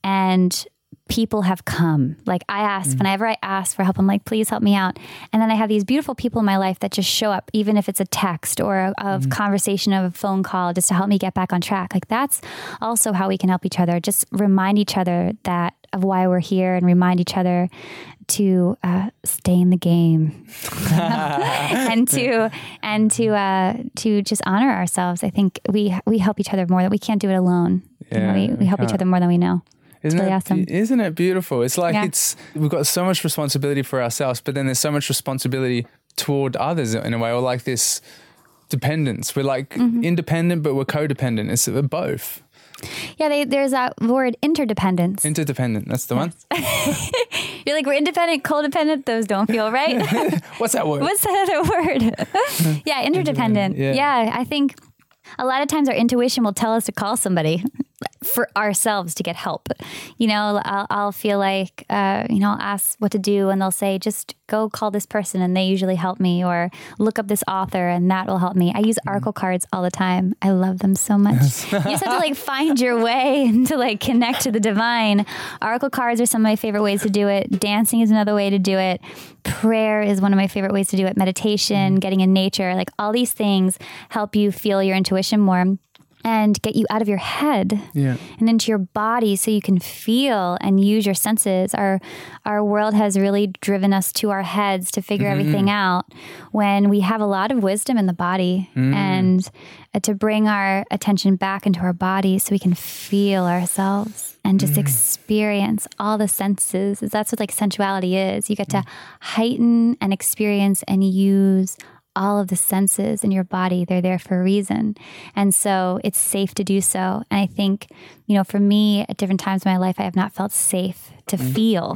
and people have come. Like, I ask, mm. whenever I ask for help, I'm like, please help me out. And then I have these beautiful people in my life that just show up, even if it's a text or a, a mm. conversation of a phone call, just to help me get back on track. Like, that's also how we can help each other. Just remind each other that of why we're here, and remind each other to uh, stay in the game and to and to uh, to just honor ourselves. I think we we help each other more. That we can't do it alone. Yeah, you know, we, we help each other more than we know. Isn't really it, awesome. Isn't it beautiful? It's like, yeah. it's, we've got so much responsibility for ourselves, but then there's so much responsibility toward others in a way, or like this dependence. We're like mm-hmm. independent, but we're codependent. It's both. Yeah, they, there's that word interdependence. Interdependent, that's the yes. one. You're like, we're independent, codependent. Those don't feel right. What's that word? What's that other word? yeah, interdependent. Yeah. yeah, I think a lot of times our intuition will tell us to call somebody for ourselves to get help. You know, I'll, I'll feel like, uh, you know, I'll ask what to do, and they'll say, just go call this person, and they usually help me, or look up this author and that will help me. I use oracle cards all the time. I love them so much. You just have to like find your way and to like connect to the divine. Oracle cards are some of my favorite ways to do it. Dancing is another way to do it. Prayer is one of my favorite ways to do it. Meditation, getting in nature, like all these things help you feel your intuition more. and get you out of your head Yeah. and into your body so you can feel and use your senses. Our our world has really driven us to our heads to figure Mm-hmm. everything out when we have a lot of wisdom in the body Mm. and uh, to bring our attention back into our body so we can feel ourselves and just Mm. experience all the senses. That's what like sensuality is. You get Mm. to heighten and experience and use all of the senses in your body. They're there for a reason. And so it's safe to do so. And I think, you know, for me at different times in my life, I have not felt safe to Mm. feel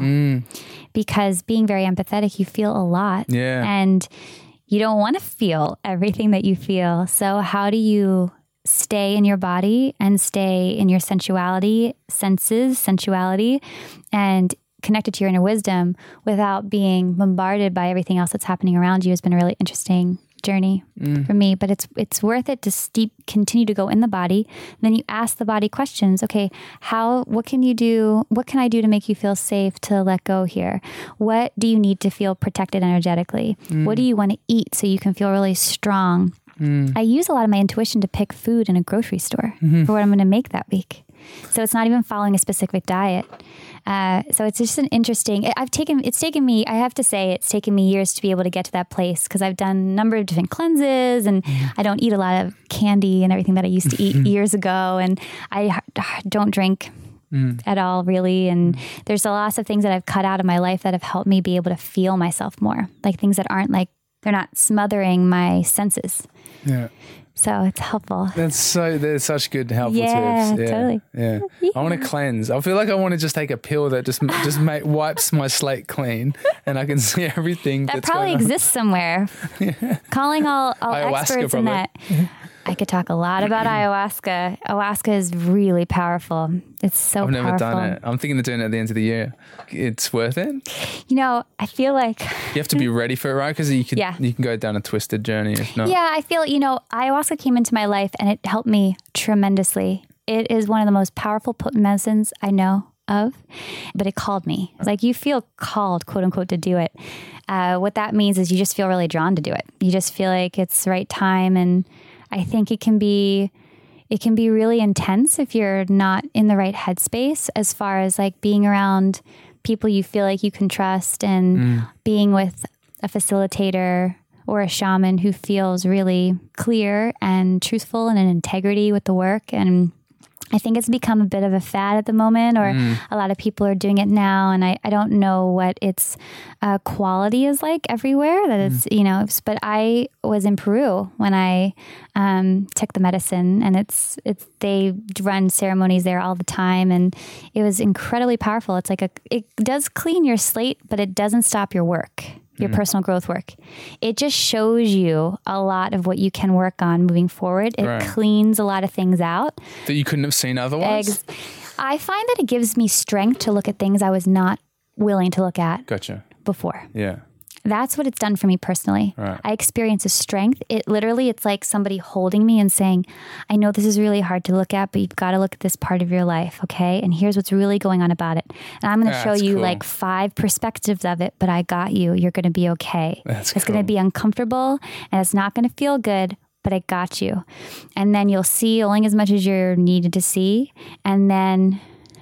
because being very empathetic, you feel a lot. Yeah. And you don't want to feel everything that you feel. So how do you stay in your body and stay in your sensuality, senses, sensuality, and connected to your inner wisdom without being bombarded by everything else that's happening around you has been a really interesting journey Mm. for me. But it's it's worth it to steep, continue to go in the body. And then you ask the body questions. Okay, how? What can you do? What can I do to make you feel safe to let go here? What do you need to feel protected energetically? Mm. What do you want to eat so you can feel really strong? Mm. I use a lot of my intuition to pick food in a grocery store Mm-hmm. for what I'm going to make that week. So it's not even following a specific diet. Uh, so it's just an interesting, I've taken, it's taken me, I have to say, it's taken me years to be able to get to that place because I've done a number of different cleanses and I don't eat a lot of candy and everything that I used to eat years ago. And I don't drink mm. at all, really. And there's a lot of things that I've cut out of my life that have helped me be able to feel myself more, like things that aren't like, they're not smothering my senses. Yeah. So it's helpful. That's so, they're such good, helpful Yeah, tips. Yeah, totally. Yeah. I want to cleanse. I feel like I want to just take a pill that just just make, wipes my slate clean and I can see everything That that's probably going on. exists somewhere. Calling all, all Ayahuasca, experts in probably. that. I could talk a lot about ayahuasca. Ayahuasca is really powerful. It's so I've never powerful. done it. I'm thinking of doing it at the end of the year. It's worth it. You know, I feel like You have to be ready for it, right? Because you can Yeah. you can go down a twisted journey if not. Yeah, I feel, you know, ayahuasca came into my life and it helped me tremendously. It is one of the most powerful potent medicines I know of, but it called me. Like you feel called, quote unquote, to do it. Uh, what that means is you just feel really drawn to do it. You just feel like it's the right time. And I think it can be, it can be really intense if you're not in the right headspace as far as like being around people you feel like you can trust and mm. being with a facilitator or a shaman who feels really clear and truthful and in integrity with the work. And I think it's become a bit of a fad at the moment, or mm. a lot of people are doing it now. And I, I don't know what its uh, quality is like everywhere that it's, mm. you know, but I was in Peru when I um, took the medicine, and it's, it's, they run ceremonies there all the time. And it was incredibly powerful. It's like a, it does clean your slate, but it doesn't stop your work. Your mm. personal growth work. It just shows you a lot of what you can work on moving forward. It right. cleans a lot of things out that you couldn't have seen otherwise. Ex- I find that it gives me strength to look at things I was not willing to look at gotcha. before. Yeah. That's what it's done for me personally. Right. I experience a strength. It literally, it's like somebody holding me and saying, I know this is really hard to look at, but you've got to look at this part of your life, okay? And here's what's really going on about it. And I'm going to show you cool. like five perspectives of it, but I got you. You're going to be okay. That's it's cool. going to be uncomfortable and it's not going to feel good, but I got you. And then you'll see only as much as you're needed to see. And then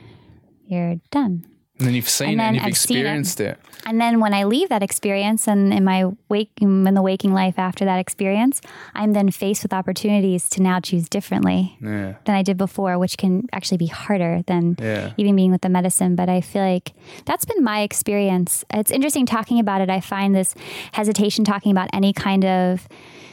you're done. And then you've seen and it and you've I've experienced it. it. And then when I leave that experience and in my wake, in the waking life after that experience, I'm then faced with opportunities to now choose differently yeah. than I did before, which can actually be harder than yeah. even being with the medicine. But I feel like that's been my experience. It's interesting talking about it. I find this hesitation talking about any kind of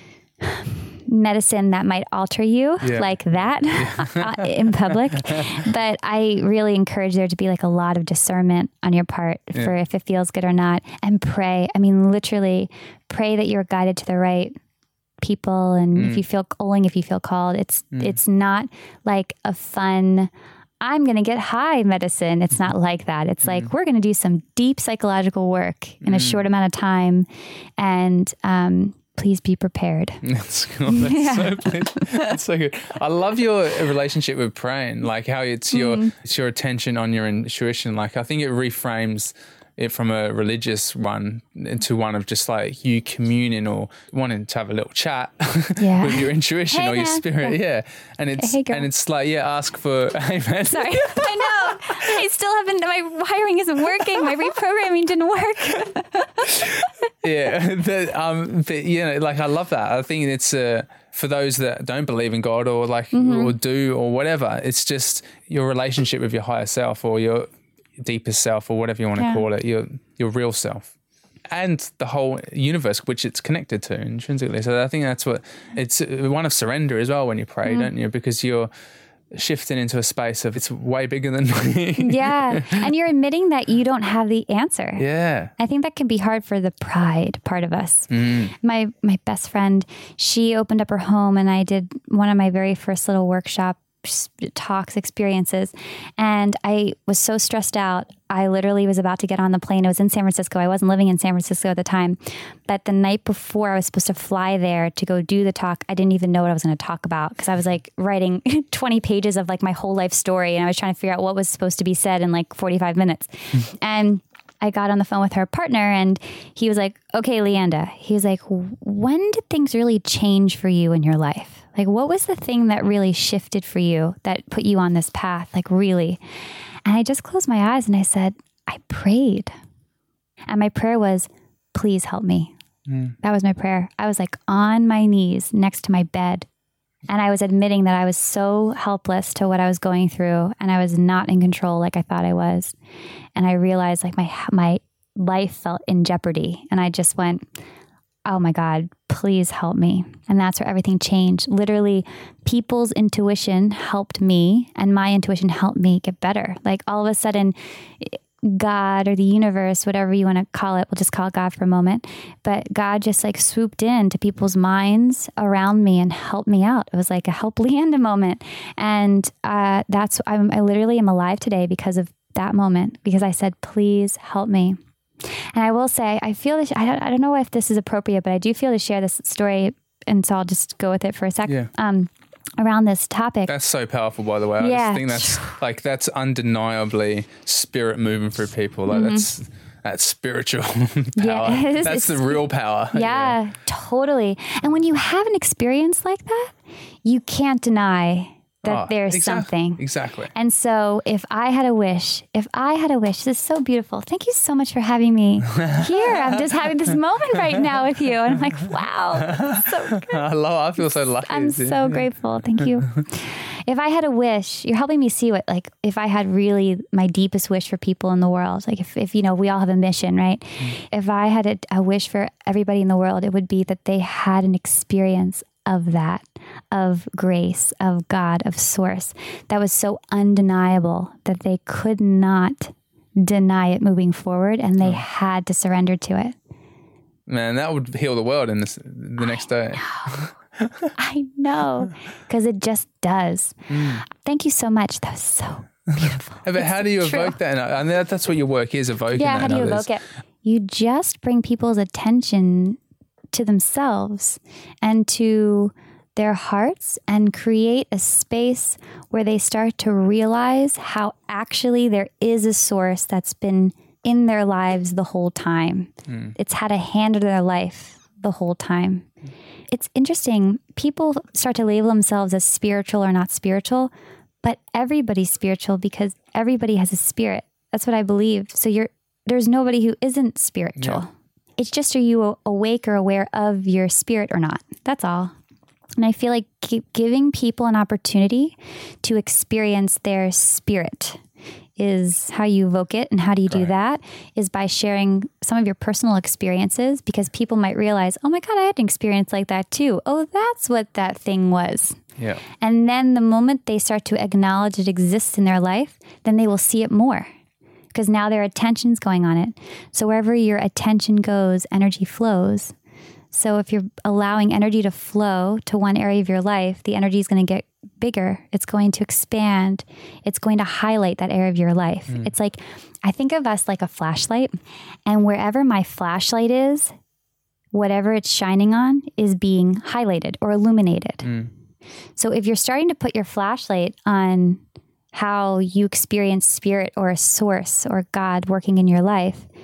medicine that might alter you yeah. like that yeah. in public. But I really encourage there to be like a lot of discernment on your part yeah. for if it feels good or not, and pray. I mean, literally pray that you're guided to the right people. And mm. if you feel calling, if you feel called, it's, mm. it's not like a fun, I'm going to get high medicine. It's not like that. It's mm. like, we're going to do some deep psychological work in mm. a short amount of time. And, um, please be prepared. That's cool. That's, yeah. so, that's so good. I love your relationship with praying, like how it's your mm. it's your attention on your intuition. Like I think it reframes it from a religious one into one of just like you communing or wanting to have a little chat yeah. with your intuition hey, or your man. spirit. Yeah. yeah. And it's, hey, and it's like, yeah, ask for, hey man. Sorry. I know. I still haven't, my wiring isn't working. My reprogramming didn't work. yeah. But, um, but, you know, like I love that. I think it's, uh, for those that don't believe in God or like, mm-hmm. or do or whatever, it's just your relationship with your higher self or your deepest self or whatever you want to yeah. call it, your, your real self. And the whole universe, which it's connected to intrinsically. So I think that's what it's one of surrender as well when you pray, mm. don't you? Because you're shifting into a space of it's way bigger than me. yeah. And you're admitting that you don't have the answer. Yeah. I think that can be hard for the pride part of us. Mm. My my best friend, she opened up her home and I did one of my very first little workshop talks, experiences. And I was so stressed out. I literally was about to get on the plane. It was in San Francisco. I wasn't living in San Francisco at the time. But the night before I was supposed to fly there to go do the talk, I didn't even know what I was going to talk about because I was like writing twenty pages of like my whole life story. And I was trying to figure out what was supposed to be said in like forty-five minutes. And I got on the phone with her partner and he was like, okay, Leanda, he was like, when did things really change for you in your life? Like, what was the thing that really shifted for you that put you on this path? Like, really? And I just closed my eyes and I said, I prayed. And my prayer was, please help me. Mm. That was my prayer. I was like on my knees next to my bed. And I was admitting that I was so helpless to what I was going through and I was not in control like I thought I was. And I realized like my my life felt in jeopardy. And I just went, oh my God, please help me. And that's where everything changed. Literally, people's intuition helped me and my intuition helped me get better. Like all of a sudden, God or the universe, whatever you want to call it, we'll just call it God for a moment. But God just like swooped in to people's minds around me and helped me out. It was like a help Leanda moment. And uh, that's, I'm, I literally am alive today because of that moment, because I said, please help me. And I will say, I feel this, I don't, I don't know if this is appropriate, but I do feel to share this story. And so I'll just go with it for a second. Yeah. Um, around this topic. That's so powerful, by the way. I yeah. just think that's like, that's undeniably spirit moving through people. Like mm-hmm. that's, that's spiritual power. Yeah, that's it's, the real power. Yeah, yeah, totally. And when you have an experience like that, you can't deny that oh, there's exactly, something. Exactly. And so if I had a wish, if I had a wish, this is so beautiful. Thank you so much for having me here. I'm just having this moment right now with you. And I'm like, wow, so good. I love, I feel so lucky. I'm so grateful. Thank you. If I had a wish, you're helping me see what, like, if I had really my deepest wish for people in the world, like if, if you know, we all have a mission, right? Mm. If I had a, a wish for everybody in the world, it would be that they had an experience of that, of grace, of God, of source, that was so undeniable that they could not deny it moving forward and they oh. had to surrender to it. Man, that would heal the world in this, the next I day. Know. I know, because it just does. Mm. Thank you so much. That was so beautiful. But it's how do you true. evoke that? I mean, that's what your work is, evoking yeah, that. Yeah, how do you others. evoke it? You just bring people's attention to themselves and to their hearts and create a space where they start to realize how actually there is a source that's been in their lives the whole time. Mm. It's had a hand in their life the whole time. Mm. It's interesting. People start to label themselves as spiritual or not spiritual, but everybody's spiritual because everybody has a spirit. That's what I believe. So you're there's nobody who isn't spiritual. Yeah. It's just, are you awake or aware of your spirit or not? That's all. And I feel like keep giving people an opportunity to experience their spirit is how you evoke it. And how do you do that is by sharing some of your personal experiences, because people might realize, oh my God, I had an experience like that too. Oh, that's what that thing was. Yeah. And then the moment they start to acknowledge it exists in their life, then they will see it more. Because now their attention's going on it. So wherever your attention goes, energy flows. So if you're allowing energy to flow to one area of your life, the energy is going to get bigger. It's going to expand. It's going to highlight that area of your life. Mm. It's like, I think of us like a flashlight, and wherever my flashlight is, whatever it's shining on is being highlighted or illuminated. Mm. So if you're starting to put your flashlight on how you experience spirit or a source or God working in your life,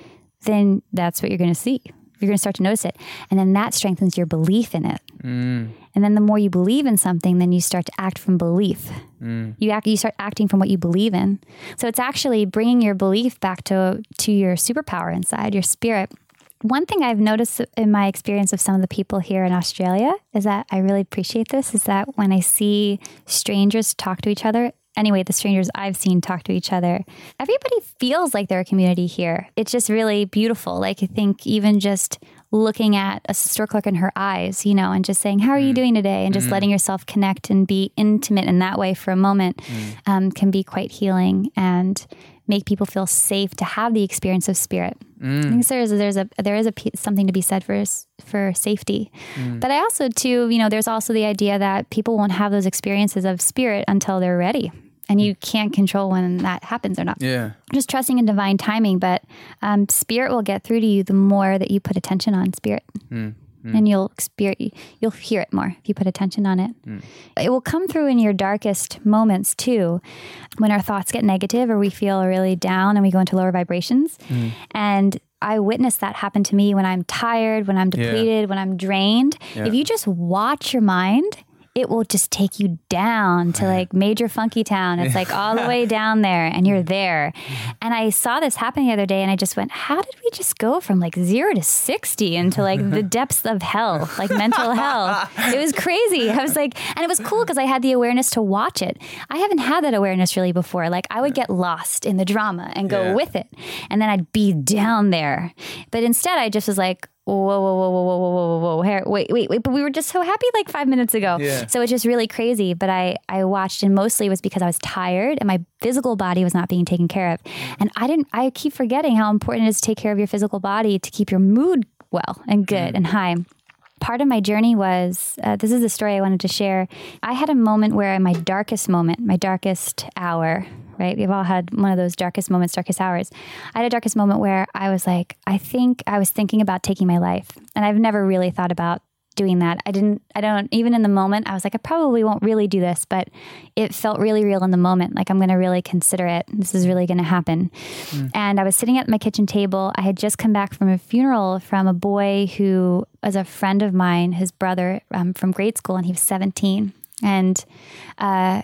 then that's what you're going to see. You're going to start to notice it. And then that strengthens your belief in it. Mm. And then the more you believe in something, then you start to act from belief. Mm. You act, you start acting from what you believe in. So it's actually bringing your belief back to, to your superpower inside, your spirit. One thing I've noticed in my experience of some of the people here in Australia is that I really appreciate this, is that when I see strangers talk to each other, anyway, the strangers I've seen talk to each other, everybody feels like they're a community here. It's just really beautiful. Like, I think even just looking at a store clerk in her eyes, you know, and just saying, how are you doing today? And just mm. letting yourself connect and be intimate in that way for a moment mm. um, can be quite healing and make people feel safe to have the experience of spirit. Mm. I think there's there's a there is a something to be said for for safety, mm. but I also too, you know, there's also the idea that people won't have those experiences of spirit until they're ready. And you can't control when that happens or not. Yeah. Just trusting in divine timing. But um, spirit will get through to you the more that you put attention on spirit. Mm. Mm. And you'll experience, you'll hear it more if you put attention on it. Mm. It will come through in your darkest moments too, when our thoughts get negative or we feel really down and we go into lower vibrations. Mm. And I witnessed that happen to me when I'm tired, when I'm depleted, yeah. when I'm drained. Yeah. If you just watch your mind, it will just take you down to like Major Funky Town. It's like all the way down there and you're there. And I saw this happen the other day and I just went, how did we just go from like zero to sixty into like the depths of hell, like mental hell? It was crazy. I was like, and it was cool because I had the awareness to watch it. I haven't had that awareness really before. Like I would get lost in the drama and go yeah. with it. And then I'd be down there. But instead I just was like, whoa, whoa, whoa, whoa, whoa, whoa, whoa, whoa, wait, wait, wait. But we were just so happy like five minutes ago. Yeah. So it's just really crazy. But I, I watched, and mostly it was because I was tired and my physical body was not being taken care of. And I didn't, I keep forgetting how important it is to take care of your physical body to keep your mood well and good mm. and high. Part of my journey was, uh, this is the story I wanted to share. I had a moment where in my darkest moment, my darkest hour, right? We've all had one of those darkest moments, darkest hours. I had a darkest moment where I was like, I think I was thinking about taking my life. And I've never really thought about doing that. I didn't, I don't, even in the moment, I was like, I probably won't really do this, but it felt really real in the moment. Like I'm going to really consider it. This is really going to happen. Mm. And I was sitting at my kitchen table. I had just come back from a funeral from a boy who was a friend of mine, his brother um, from grade school, and he was seventeen. And uh,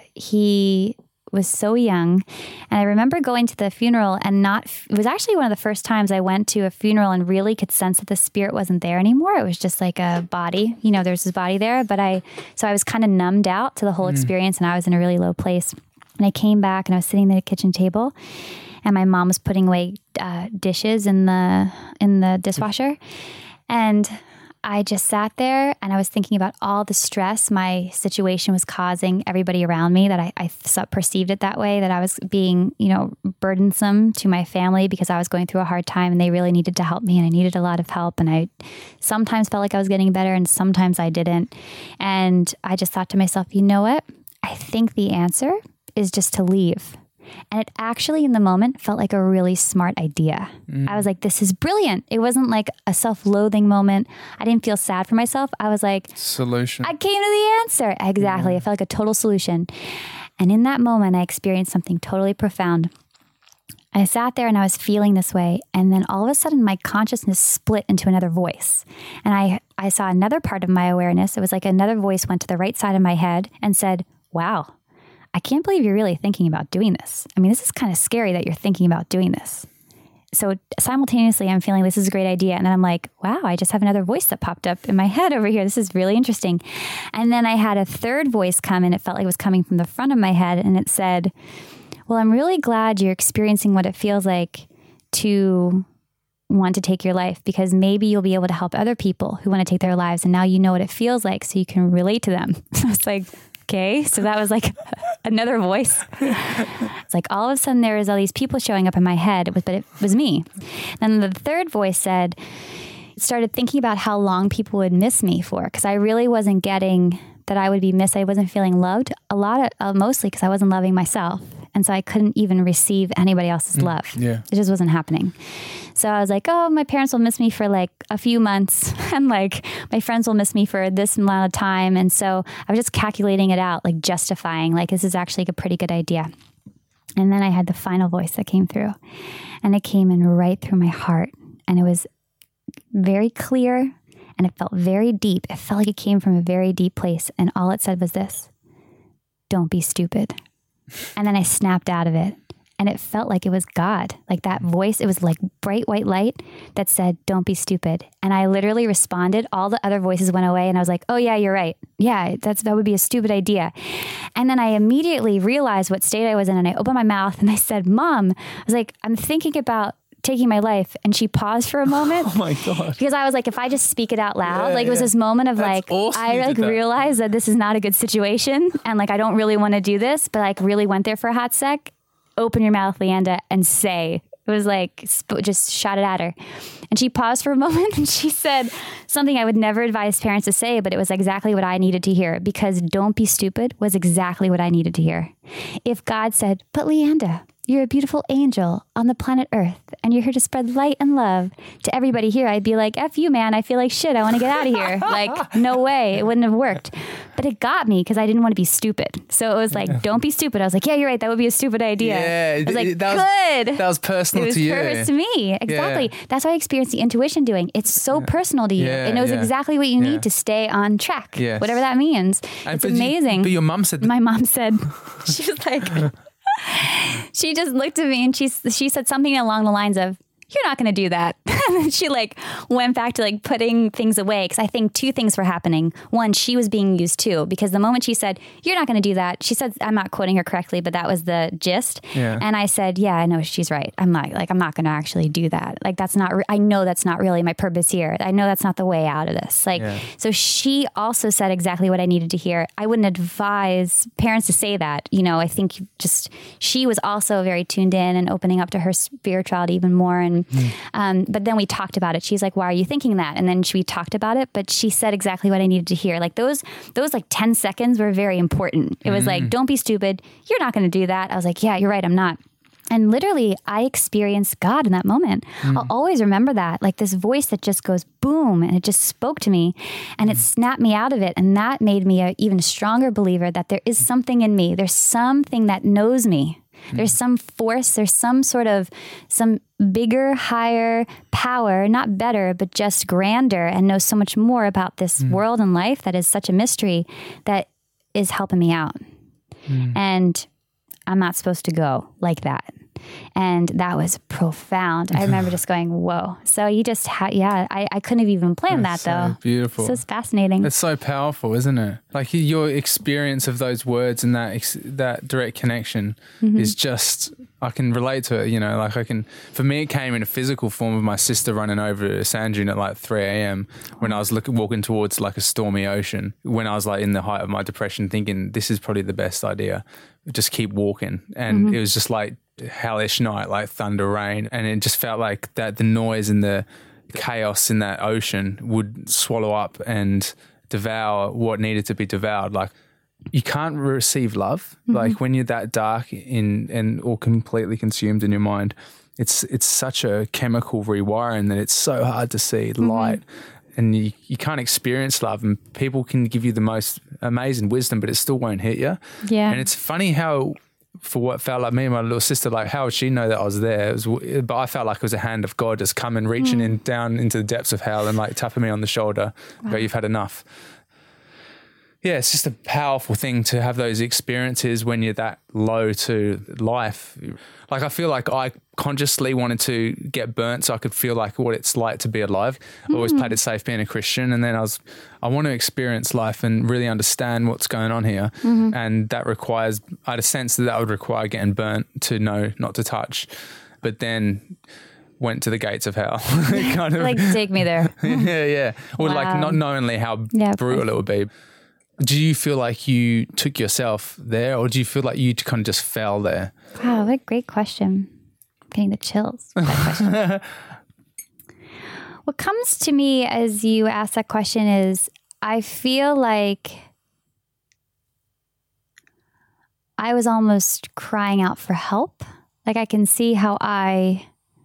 he was so young. And I remember going to the funeral and not, it was actually one of the first times I went to a funeral and really could sense that the spirit wasn't there anymore. It was just like a body, you know, there's his body there. But I, so I was kind of numbed out to the whole mm. experience and I was in a really low place. And I came back and I was sitting at the kitchen table and my mom was putting away uh, dishes in the, in the dishwasher. And I just sat there and I was thinking about all the stress my situation was causing everybody around me, that I, I perceived it that way, that I was being, you know, burdensome to my family because I was going through a hard time and they really needed to help me and I needed a lot of help. And I sometimes felt like I was getting better and sometimes I didn't. And I just thought to myself, you know what? I think the answer is just to leave. And it actually in the moment felt like a really smart idea. Mm. I was like, this is brilliant. It wasn't like a self-loathing moment. I didn't feel sad for myself. I was like, solution. I came to the answer. Exactly. Mm. It felt like a total solution. And in that moment, I experienced something totally profound. I sat there and I was feeling this way. And then all of a sudden my consciousness split into another voice. And I, I saw another part of my awareness. It was like another voice went to the right side of my head and said, wow, I can't believe you're really thinking about doing this. I mean, this is kind of scary that you're thinking about doing this. So simultaneously, I'm feeling this is a great idea. And then I'm like, wow, I just have another voice that popped up in my head over here. This is really interesting. And then I had a third voice come and it felt like it was coming from the front of my head. And it said, well, I'm really glad you're experiencing what it feels like to want to take your life, because maybe you'll be able to help other people who want to take their lives. And now you know what it feels like, so you can relate to them. So I was like, okay, so that was like another voice. It's like all of a sudden there was all these people showing up in my head, it was, but it was me. Then the third voice said, started thinking about how long people would miss me for, because I really wasn't getting that I would be missed. I wasn't feeling loved a lot, of, uh, mostly because I wasn't loving myself. And so I couldn't even receive anybody else's mm, love. Yeah. It just wasn't happening. So I was like, oh, my parents will miss me for like a few months. And like my friends will miss me for this amount of time. And so I was just calculating it out, like justifying, like this is actually a pretty good idea. And then I had the final voice that came through. And it came in right through my heart. and it was very clear and it felt very deep. It felt like it came from a very deep place. And all it said was this: don't be stupid. And then I snapped out of it. And it felt like it was God, like that voice. It was like bright white light that said, don't be stupid. And I literally responded. All the other voices went away. And I was like, oh, yeah, you're right. Yeah, that's that would be a stupid idea. And then I immediately realized what state I was in. And I opened my mouth and I said, Mom, I was like, I'm thinking about taking my life. And she paused for a moment. Oh my God. Because I was like, if I just speak it out loud, yeah, like it was yeah. this moment of That's like, awesome I like that. realized that this is not a good situation. And like, I don't really want to do this, but like really went there for a hot sec. Open your mouth, Leanda, and say. It was like, sp- just shot it at her. And she paused for a moment and she said something I would never advise parents to say, but it was exactly what I needed to hear, because don't be stupid was exactly what I needed to hear. If God said, but Leanda, you're a beautiful angel on the planet Earth and you're here to spread light and love to everybody here, I'd be like, F you, man. I feel like shit. I want to get out of here. Like, no way. It wouldn't have worked. But it got me because I didn't want to be stupid. So it was like, don't be stupid. I was like, yeah, you're right. That would be a stupid idea. Yeah, I was like, that was, good. That was personal it was to you. It was to me. Exactly. Yeah. That's why I experienced the intuition doing. It's so yeah. personal to you. Yeah, it knows yeah. exactly what you yeah. need to stay on track. Yes. Whatever that means. And it's but amazing. You, but your mum said... My mom said, she was like... She just looked at me and she she said something along the lines of, you're not going to do that. And then she like went back to like putting things away. Cause I think two things were happening. One, she was being used too, because the moment she said, you're not going to do that. She said, I'm not quoting her correctly, but that was the gist. Yeah. And I said, yeah, I know she's right. I'm not like, I'm not going to actually do that. Like, that's not, re- I know that's not really my purpose here. I know that's not the way out of this. Like, yeah. so she also said exactly what I needed to hear. I wouldn't advise parents to say that, you know, I think just, she was also very tuned in and opening up to her spirituality even more. And, mm. um, but then we talked about it. She's like, why are you thinking that? And then she, we talked about it, but she said exactly what I needed to hear. Like those, those like ten seconds were very important. It was mm. like, don't be stupid. You're not going to do that. I was like, yeah, you're right. I'm not. And literally I experienced God in that moment. Mm. I'll always remember that, like this voice that just goes boom, and it just spoke to me and mm. it snapped me out of it. And that made me an even stronger believer that there is something in me. There's something that knows me. There's some force, there's some sort of, some bigger, higher power, not better, but just grander, and knows so much more about this mm. world and life that is such a mystery, that is helping me out. Mm. And I'm not supposed to go like that. And that was profound. I remember just going, whoa. So you just had, yeah, I, I couldn't have even planned That's that though. So beautiful. So it's fascinating. It's so powerful, isn't it? Like your experience of those words and that ex- that direct connection mm-hmm. is just, I can relate to it, you know, like I can, for me, it came in a physical form of my sister running over a sand dune at like three a.m. when I was looking, walking towards like a stormy ocean, when I was like in the height of my depression thinking, this is probably the best idea. Just keep walking. And mm-hmm. it was just like hellish night, like thunder, rain. And it just felt like that the noise and the chaos in that ocean would swallow up and devour what needed to be devoured. Like you can't receive love. Mm-hmm. Like when you're that dark in and or completely consumed in your mind, it's it's such a chemical rewiring that it's so hard to see mm-hmm. light. And you, you can't experience love, and people can give you the most amazing wisdom, but it still won't hit you. Yeah. And it's funny how, for what felt like me and my little sister, like how would she know that I was there? It was, but I felt like it was a hand of God just coming, reaching mm. in down into the depths of hell and like tapping me on the shoulder. Wow. Go, you've had enough. Yeah, it's just a powerful thing to have those experiences when you're that low to life. Like I feel like I consciously wanted to get burnt so I could feel like what it's like to be alive. Mm. I always played it safe being a Christian, and then I was, I want to experience life and really understand what's going on here. Mm-hmm. And that requires, I had a sense that that would require getting burnt to know not to touch. But then went to the gates of hell. kind of like take me there. yeah, yeah. Or wow. like not knowingly how yeah, brutal it would be. Do you feel like you took yourself there, or do you feel like you kind of just fell there? Wow, what a great question. I'm getting the chills with that question. What comes to me as you ask that question is I feel like I was almost crying out for help. Like I can see how I,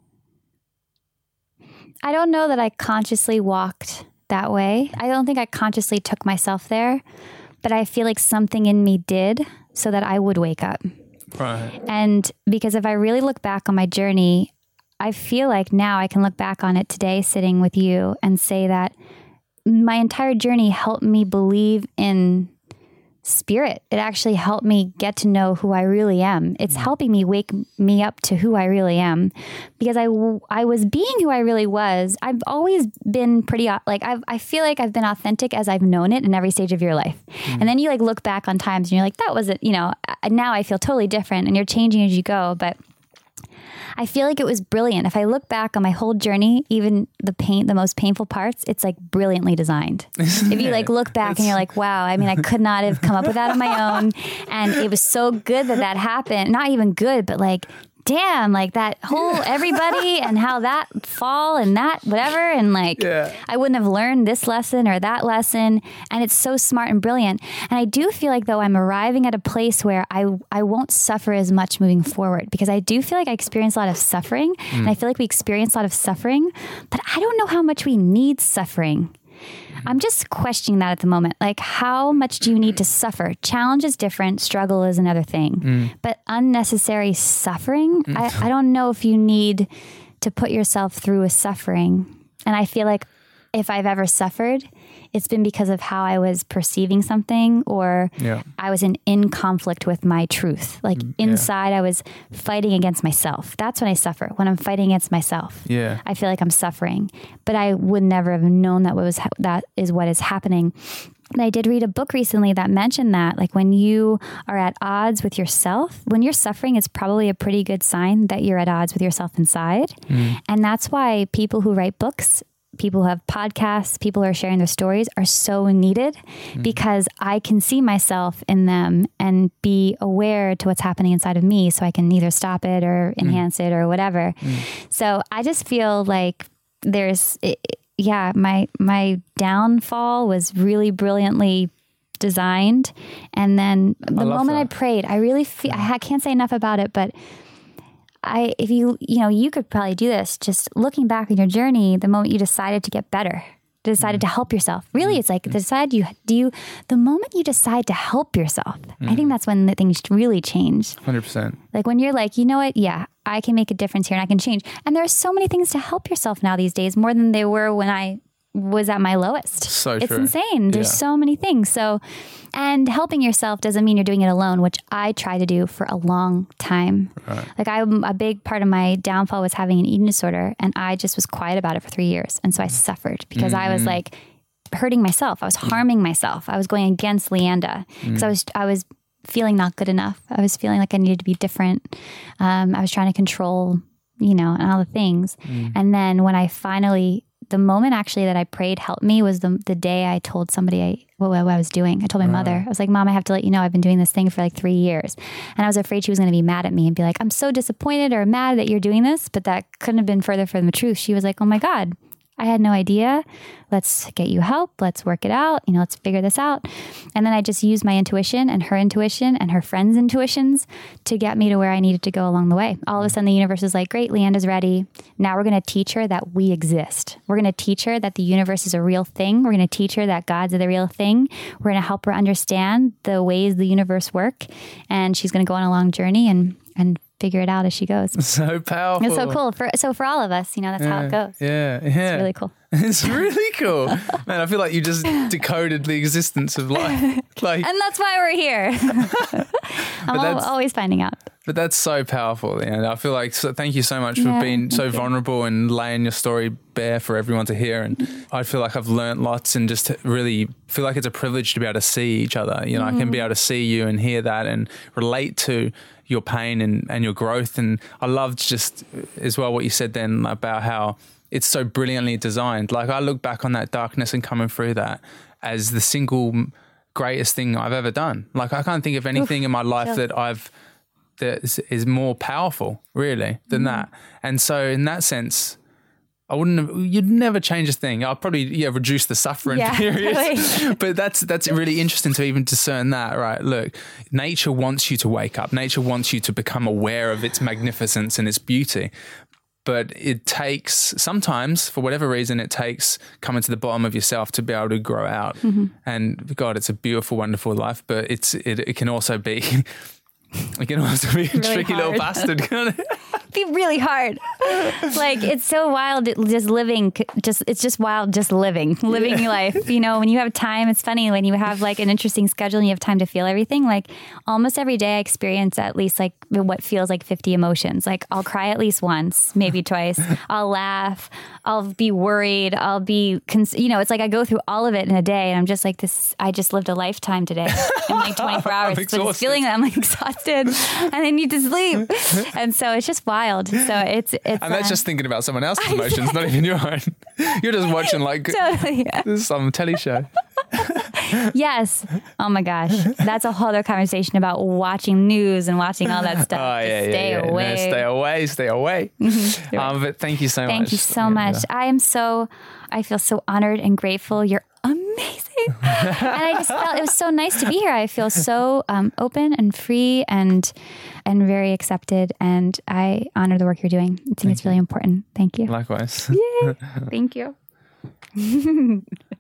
I don't know that I consciously walked that way. I don't think I consciously took myself there, but I feel like something in me did so that I would wake up. Right. And because if I really look back on my journey, I feel like now I can look back on it today sitting with you and say that my entire journey helped me believe in spirit. It actually helped me get to know who I really am. It's helping me wake me up to who I really am, because I, I was being who I really was. I've always been pretty, like, I've, I feel like I've been authentic as I've known it in every stage of your life. Mm. And then you like look back on times and you're like, that wasn't, you know, now I feel totally different, and you're changing as you go. But I feel like it was brilliant. If I look back on my whole journey, even the pain, the most painful parts, it's like brilliantly designed. If you like look back it's... and you're like, wow, I mean, I could not have come up with that on my own. And it was so good that that happened. Not even good, but like, damn, like that whole everybody and how that fall and that whatever. And like, yeah. I wouldn't have learned this lesson or that lesson. And it's so smart and brilliant. And I do feel like, though, I'm arriving at a place where I, I won't suffer as much moving forward, because I do feel like I experience a lot of suffering. Mm. And I feel like we experience a lot of suffering, but I don't know how much we need suffering. I'm just questioning that at the moment. Like, how much do you need to suffer? Challenge is different. Struggle is another thing. Mm. But unnecessary suffering, mm. I, I don't know if you need to put yourself through a suffering. And I feel like if I've ever suffered, it's been because of how I was perceiving something, or yeah. I was in, in conflict with my truth. Like mm, inside, yeah. I was fighting against myself. That's when I suffer, when I'm fighting against myself. Yeah. I feel like I'm suffering, but I would never have known that was ha- that is what is happening. And I did read a book recently that mentioned that, like, when you are at odds with yourself, when you're suffering, it's probably a pretty good sign that you're at odds with yourself inside. Mm. And that's why people who write books, people who have podcasts, people who are sharing their stories are so needed, mm. because I can see myself in them and be aware to what's happening inside of me, so I can either stop it or enhance mm. it or whatever. Mm. So I just feel like there's, it, yeah, my, my downfall was really brilliantly designed. And then the I moment that. I prayed, I really feel, yeah. I can't say enough about it, but I, if you, you know, you could probably do this, just looking back on your journey, the moment you decided to get better, decided to help yourself. Really, it's like decide you, do you, the moment you decide to help yourself, mm. I think that's when the things really change. one hundred percent. Like when you're like, you know what? Yeah, I can make a difference here and I can change. And there's so many things to help yourself now these days, more than there were when I was at my lowest. So it's true. insane. There's yeah. so many things. So, and helping yourself doesn't mean you're doing it alone, which I try to do for a long time. Right. Like I, a big part of my downfall was having an eating disorder, and I just was quiet about it for three years. And so I suffered because mm-hmm. I was like hurting myself. I was harming myself. I was going against Leanda because mm. I was, I was feeling not good enough. I was feeling like I needed to be different. Um, I was trying to control, you know, and all the things. Mm. And then when I finally, the moment actually that I prayed helped me was the the day I told somebody I, what, what I was doing. I told my right. mother, I was like, Mom, I have to let you know I've been doing this thing for like three years. And I was afraid she was going to be mad at me and be like, I'm so disappointed or mad that you're doing this. But that couldn't have been further from the truth. She was like, oh my God, I had no idea. Let's get you help. Let's work it out. You know, let's figure this out. And then I just used my intuition and her intuition and her friends' intuitions to get me to where I needed to go along the way. All of a sudden, the universe was like, great, Leanda's ready. Now we're going to teach her that we exist. We're going to teach her that the universe is a real thing. We're going to teach her that God's the real thing. We're going to help her understand the ways the universe work. And she's going to go on a long journey and, and figure it out as she goes. So powerful. It's so cool. For, so for all of us, you know, that's yeah, how it goes. Yeah, yeah. It's really cool. It's really cool. Man, I feel like you just decoded the existence of life. Like, and that's why we're here. I'm al- always finding out. But that's so powerful. And I feel like, so thank you so much for yeah, being so you. vulnerable and laying your story bare for everyone to hear. And I feel like I've learned lots and just really feel like it's a privilege to be able to see each other. You know, mm-hmm. I can be able to see you and hear that and relate to your pain and, and your growth. And I loved just as well what you said then about how it's so brilliantly designed. Like I look back on that darkness and coming through that as the single greatest thing I've ever done. Like I can't think of anything Oof, in my life sure. that I've that is, is more powerful really than mm. that. And so in that sense, I wouldn't have, you'd never change a thing. I'll probably yeah reduce the suffering yeah, period. Totally. But that's that's really interesting to even discern that, right? Look, nature wants you to wake up. Nature wants you to become aware of its magnificence and its beauty. But it takes, sometimes, for whatever reason, it takes coming to the bottom of yourself to be able to grow out. Mm-hmm. And God, it's a beautiful, wonderful life, but it's it, it can also be, it can also be a really tricky hard. little bastard. be really hard. Like, it's so wild just living, just it's just wild just living, living yeah. life. You know, when you have time, it's funny when you have like an interesting schedule and you have time to feel everything. Like almost every day I experience at least like what feels like fifty emotions. Like I'll cry at least once, maybe twice. I'll laugh. I'll be worried. I'll be, cons- you know, it's like I go through all of it in a day and I'm just like this, I just lived a lifetime today in like twenty-four hours. It's like feeling that I'm like exhausted and I need to sleep. And so it's just wild. So it's, it's, and that's uh, just thinking about someone else's emotions, not even your own. You're just watching like totally, yeah. some telly show. Yes. Oh my gosh. That's a whole other conversation about watching news and watching all that stuff. Oh, yeah, Just stay yeah, yeah. away. No, stay away. Stay away. Mm-hmm. Um, but thank you so thank much. Thank you so much. I am so, I feel so honored and grateful. You're amazing. And I just felt it was so nice to be here. I feel so um, open and free and and very accepted. And I honor the work you're doing. I think thank it's you. really important. Thank you. Likewise. Yay. Thank you.